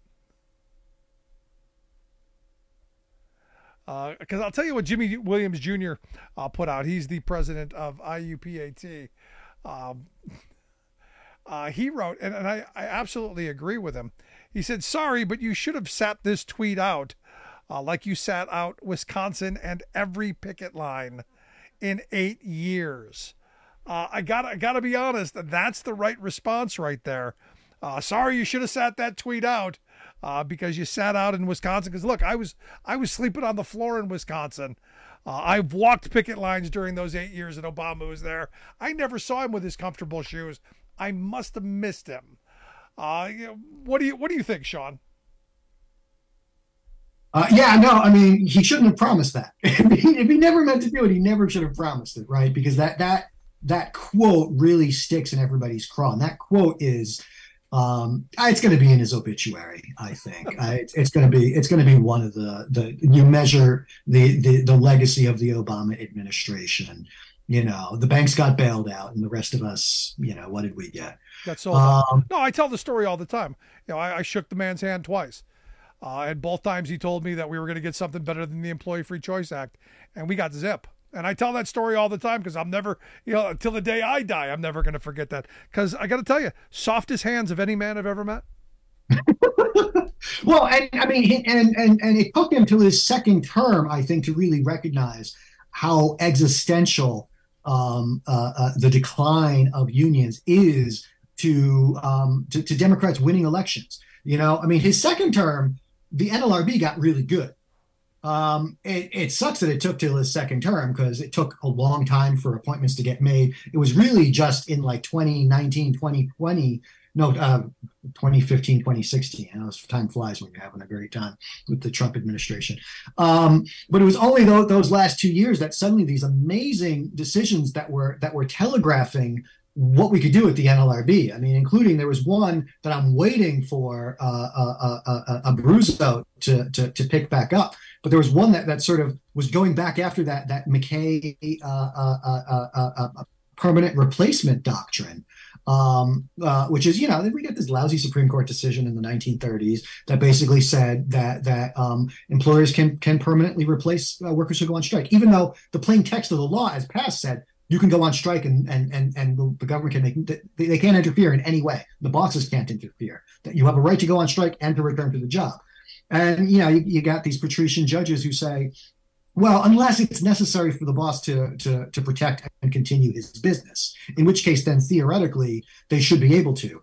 Speaker 10: Because uh, I'll tell you what Jimmy Williams Junior Uh, put out. He's the president of I U P A T. Um, uh, he wrote, and, and I, I absolutely agree with him. He said, sorry, but you should have sat this tweet out uh, like you sat out Wisconsin and every picket line in eight years. Uh, I got I gotta be honest, that's the right response right there. Uh, sorry, you should have sat that tweet out. Uh, because you sat out in Wisconsin. Because look, I was I was sleeping on the floor in Wisconsin. Uh, I've walked picket lines during those eight years that Obama was there. I never saw him with his comfortable shoes. I must have missed him. Uh, you know, what do you what do you think, Sean?
Speaker 21: Uh, yeah, no, I mean, he shouldn't have promised that. if, he, if he never meant to do it, he never should have promised it, right? Because that that that quote really sticks in everybody's craw. And that quote is, um, it's going to be in his obituary, I think. I, it's, it's going to be it's going to be one of the the you measure the, the the legacy of the Obama administration. You know, the banks got bailed out, and the rest of us, you know, what did we get?
Speaker 10: Got sold. Um, no, I tell the story all the time. You know, I, I shook the man's hand twice. Uh, and both times he told me that we were going to get something better than the Employee Free Choice Act, and we got zip. And I tell that story all the time because I'm never, you know, until the day I die, I'm never going to forget that. Because I got to tell you, softest hands of any man I've ever met.
Speaker 21: Well, and I mean, he, and and and it took him to his second term, I think, to really recognize how existential um, uh, uh, the decline of unions is to, um, to to Democrats winning elections. You know, I mean, his second term, the N L R B got really good. Um, it, it sucks that it took till his second term because it took a long time for appointments to get made. It was really just in like twenty nineteen, twenty twenty, no, uh, twenty fifteen, twenty sixteen. You know, time flies when you're having a great time with the Trump administration. Um, but it was only those, those last two years that suddenly these amazing decisions that were that were telegraphing what we could do at the N L R B. I mean, including there was one that I'm waiting for uh, a, a, a Abruzzo to, to to pick back up. But there was one that, that sort of was going back after that that McKay uh, uh, uh, uh, uh, permanent replacement doctrine, um, uh, which is, you know, we get this lousy Supreme Court decision in the nineteen thirties that basically said that that um, employers can can permanently replace uh, workers who go on strike, even though the plain text of the law as passed said you can go on strike and and and and the government can make they, they can't interfere in any way. The bosses can't interfere. That you have a right to go on strike and to return to the job. And you know you, you got these patrician judges who say, well, unless it's necessary for the boss to to to protect and continue his business, in which case then theoretically they should be able to.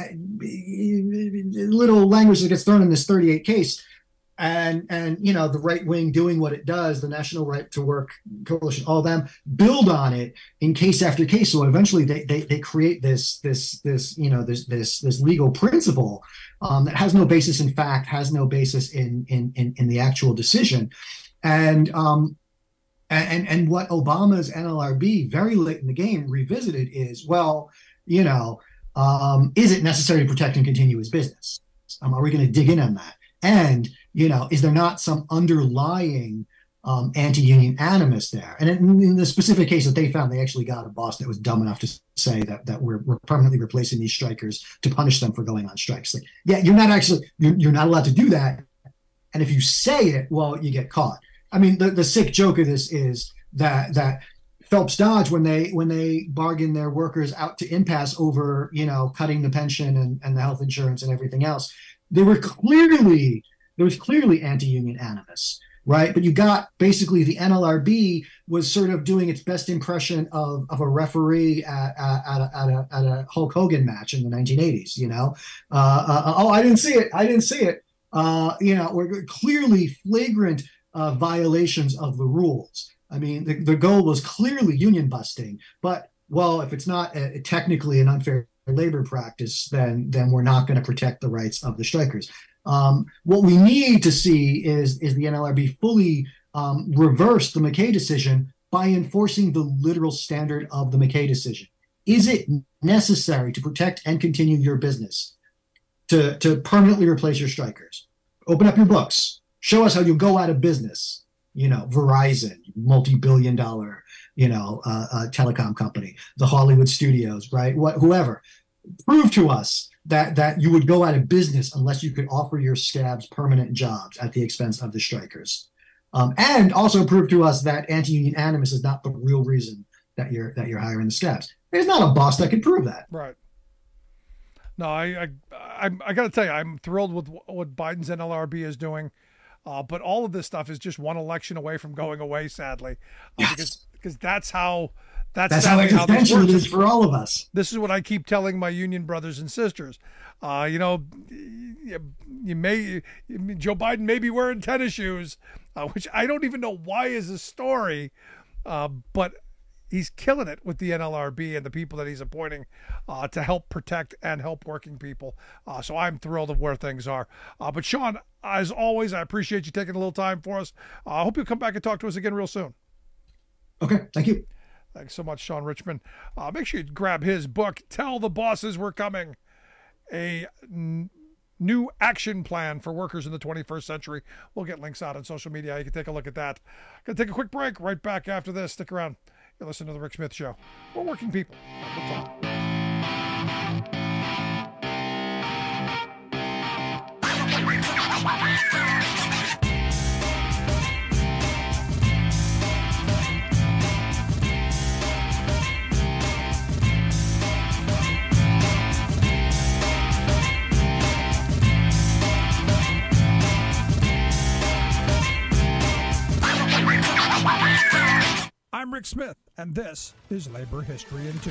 Speaker 21: Little language that gets thrown in this thirty-eight case. And, and you know, the right wing doing what it does, the National Right to Work Coalition, all of them build on it in case after case. So eventually they they, they create this, this, this, you know, this, this, this legal principle um, that has no basis in fact, has no basis in, in, in, in the actual decision. And, um, and, and what Obama's N L R B very late in the game revisited is, well, you know, um, is it necessary to protect and continue his business? Um, are we going to dig in on that? And, you know, is there not some underlying um, anti-union animus there? And in, in the specific case that they found, they actually got a boss that was dumb enough to say that that we're, we're permanently replacing these strikers to punish them for going on strikes. Like, yeah, you're not actually, you're, you're not allowed to do that. And if you say it, well, you get caught. I mean, the, the sick joke of this is that that Phelps Dodge, when they when they bargain their workers out to impasse over, you know, cutting the pension and, and the health insurance and everything else, they were clearly, there was clearly anti-union animus, right? But you got basically the N L R B was sort of doing its best impression of, of a referee at, at, a, at, a, at a Hulk Hogan match in the nineteen eighties, you know? Uh, uh, oh, I didn't see it. I didn't see it. Uh, you know, we're clearly flagrant uh, violations of the rules. I mean, the, the goal was clearly union busting, but, well, if it's not a, technically an unfair labor practice, then then we're not going to protect the rights of the strikers. Um, what we need to see is is the N L R B fully um, reverse the McKay decision by enforcing the literal standard of the McKay decision. Is it necessary to protect and continue your business, to to permanently replace your strikers? Open up your books. Show us how you go out of business. You know, Verizon, multi-billion dollar, you know, uh, uh, telecom company, the Hollywood studios, right? What, whoever, prove to us that that you would go out of business unless you could offer your scabs permanent jobs at the expense of the strikers, um, and also prove to us that anti-union animus is not the real reason that you're that you're hiring the scabs. There's not a boss that can prove that.
Speaker 10: Right. No, I I I, I got to tell you, I'm thrilled with what Biden's N L R B is doing. Uh, but all of this stuff is just one election away from going away, sadly, uh,
Speaker 21: yes.
Speaker 10: because because that's how that's,
Speaker 21: that's how existential it is for all of us.
Speaker 10: This is what I keep telling my union brothers and sisters. Uh, you know, you, you may you, Joe Biden may be wearing tennis shoes, uh, which I don't even know why is a story, uh, but he's killing it with the N L R B and the people that he's appointing uh, to help protect and help working people. Uh, so I'm thrilled of where things are. Uh, but Sean, as always, I appreciate you taking a little time for us. Uh, I hope you'll come back and talk to us again real soon.
Speaker 21: Okay, thank you.
Speaker 10: Thanks so much, Sean Richman. Uh, make sure you grab his book, Tell the Bosses We're Coming, a n- new action plan for workers in the twenty-first century. We'll get links out on social media. You can take a look at that. Going to take a quick break. Right back after this. Stick around. You're listening to The Rick Smith Show. We're working people. I'm Rick Smith, and this is Labor History in Two.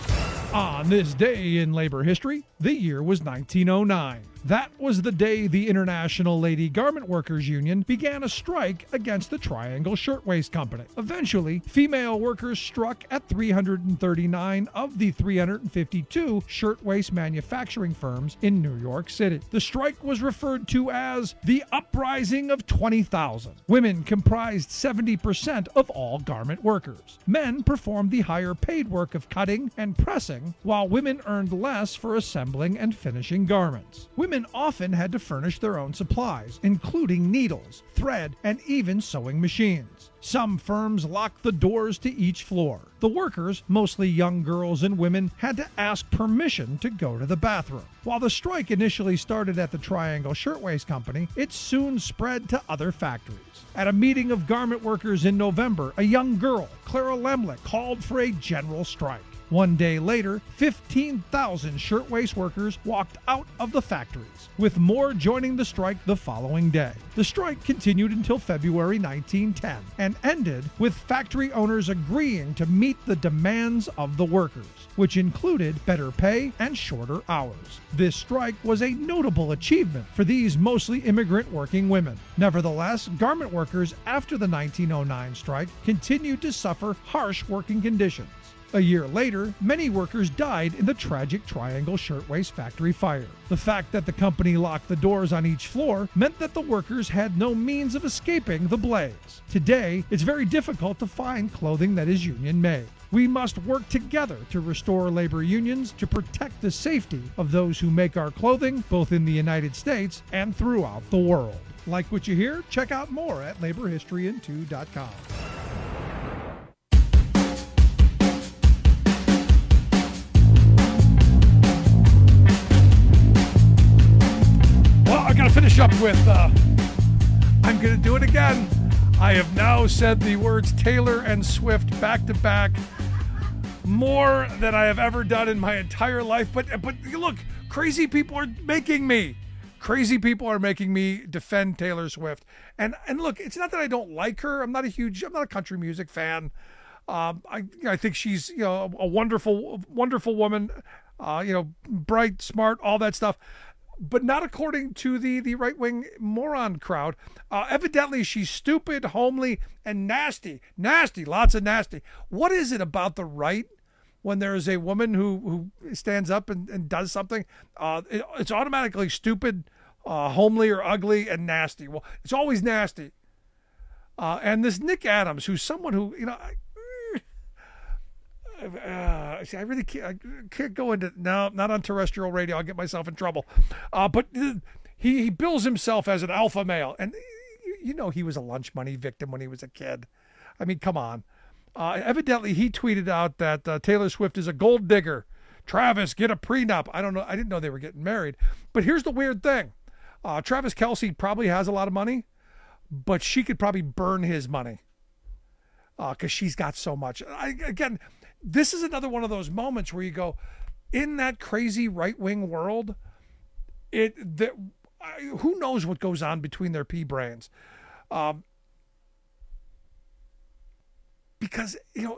Speaker 10: On this day in labor history, the year was nineteen oh nine. That was the day the International Lady Garment Workers Union began a strike against the Triangle Shirtwaist Company. Eventually, female workers struck at three hundred thirty-nine of the three hundred fifty-two shirtwaist manufacturing firms in New York City. The strike was referred to as the Uprising of twenty thousand. Women comprised seventy percent of all garment workers. Men performed the higher paid work of cutting and pressing, while women earned less for assembling and finishing garments. Women often had to furnish their own supplies, including needles, thread, and even sewing machines. Some firms locked the doors to each floor. The workers, mostly young girls and women, had to ask permission to go to the bathroom. While the strike initially started at the Triangle Shirtwaist Company, it soon spread to other factories. At a meeting of garment workers in November, a young girl, Clara Lemlich, called for a general strike. One day later, fifteen thousand shirtwaist workers walked out of the factories, with more joining the strike the following day. The strike continued until February nineteen ten and ended with factory owners agreeing to meet the demands of the workers, which included better pay and shorter hours. This strike was a notable achievement for these mostly immigrant working women. Nevertheless, garment workers after the nineteen oh nine strike continued to suffer harsh working conditions. A year later, many workers died in the tragic Triangle Shirtwaist factory fire. The fact that the company locked the doors on each floor meant that the workers had no means of escaping the blaze. Today, it's very difficult to find clothing that is union made. We must work together to restore labor unions to protect the safety of those who make our clothing, both in the United States and throughout the world. Like what you hear? Check out more at labor history in two dot com. Well, I got to finish up with, uh, I'm going to do it again. I have now said the words Taylor and Swift back to back more than I have ever done in my entire life. But, but look, crazy people are making me. Crazy people are making me defend Taylor Swift. And, and look, it's not that I don't like her. I'm not a huge, I'm not a country music fan. Um, I, I think she's, you know, a wonderful, wonderful woman, uh, you know, bright, smart, all that stuff. But not according to the, the right-wing moron crowd. Uh, evidently, she's stupid, homely, and nasty. Nasty, lots of nasty. What is it about the right when there is a woman who, who stands up and, and does something? Uh, it, it's automatically stupid, uh, homely, or ugly, and nasty. Well, it's always nasty. Uh, and this Nick Adams, who's someone who, you know... I, Uh, see, I really can't, I can't go into no, not on terrestrial radio. I'll get myself in trouble. Uh, but he, he bills himself as an alpha male, and you, you know he was a lunch money victim when he was a kid. I mean, come on. Uh, evidently, he tweeted out that uh, Taylor Swift is a gold digger. Travis, get a prenup. I don't know. I didn't know they were getting married. But here's the weird thing: uh, Travis Kelce probably has a lot of money, but she could probably burn his money because uh, she's got so much. I, again. This is another one of those moments where you go, in that crazy right-wing world, it that who knows what goes on between their pea brains, um, because you know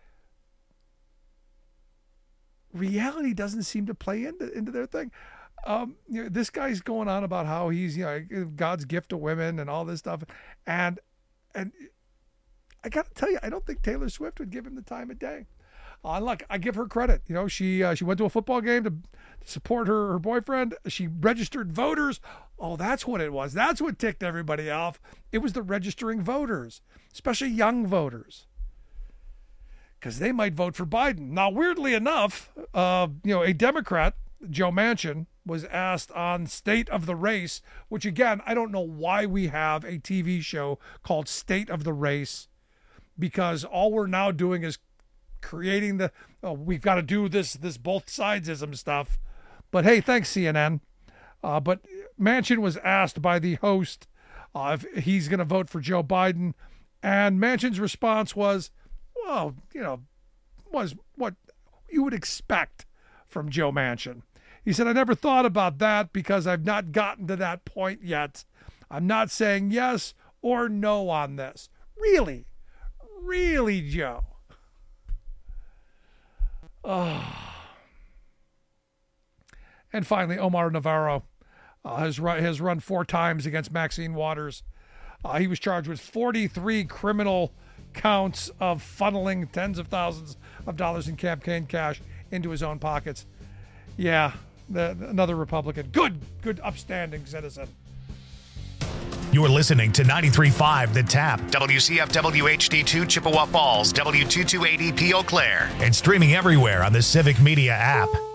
Speaker 10: reality doesn't seem to play into into their thing. Um, you know, this guy's going on about how he's you know God's gift to women and all this stuff, and and I got to tell you, I don't think Taylor Swift would give him the time of day. Uh, look, I give her credit. You know, she uh, she went to a football game to support her, her boyfriend. She registered voters. Oh, that's what it was. That's what ticked everybody off. It was the registering voters, especially young voters, because they might vote for Biden. Now, weirdly enough, uh, you know, a Democrat, Joe Manchin, was asked on State of the Race, which, again, I don't know why we have a T V show called State of the Race, because all we're now doing is creating the, oh, we've got to do this, this both sidesism stuff. But hey, thanks, C N N. Uh, but Manchin was asked by the host uh, if he's going to vote for Joe Biden. And Manchin's response was, well, you know, was what you would expect from Joe Manchin. He said, I never thought about that because I've not gotten to that point yet. I'm not saying yes or no on this. Really? Really, Joe? Oh. And finally, Omar Navarro uh, has, run, has run four times against Maxine Waters. Uh, he was charged with forty-three criminal counts of funneling tens of thousands of dollars in campaign cash into his own pockets. Yeah, the, another Republican. Good, good, upstanding citizen.
Speaker 1: You're listening to ninety-three point five The Tap, W C F W H D two Chippewa Falls, W two two eight E P Eau Claire, and streaming everywhere on the Civic Media app.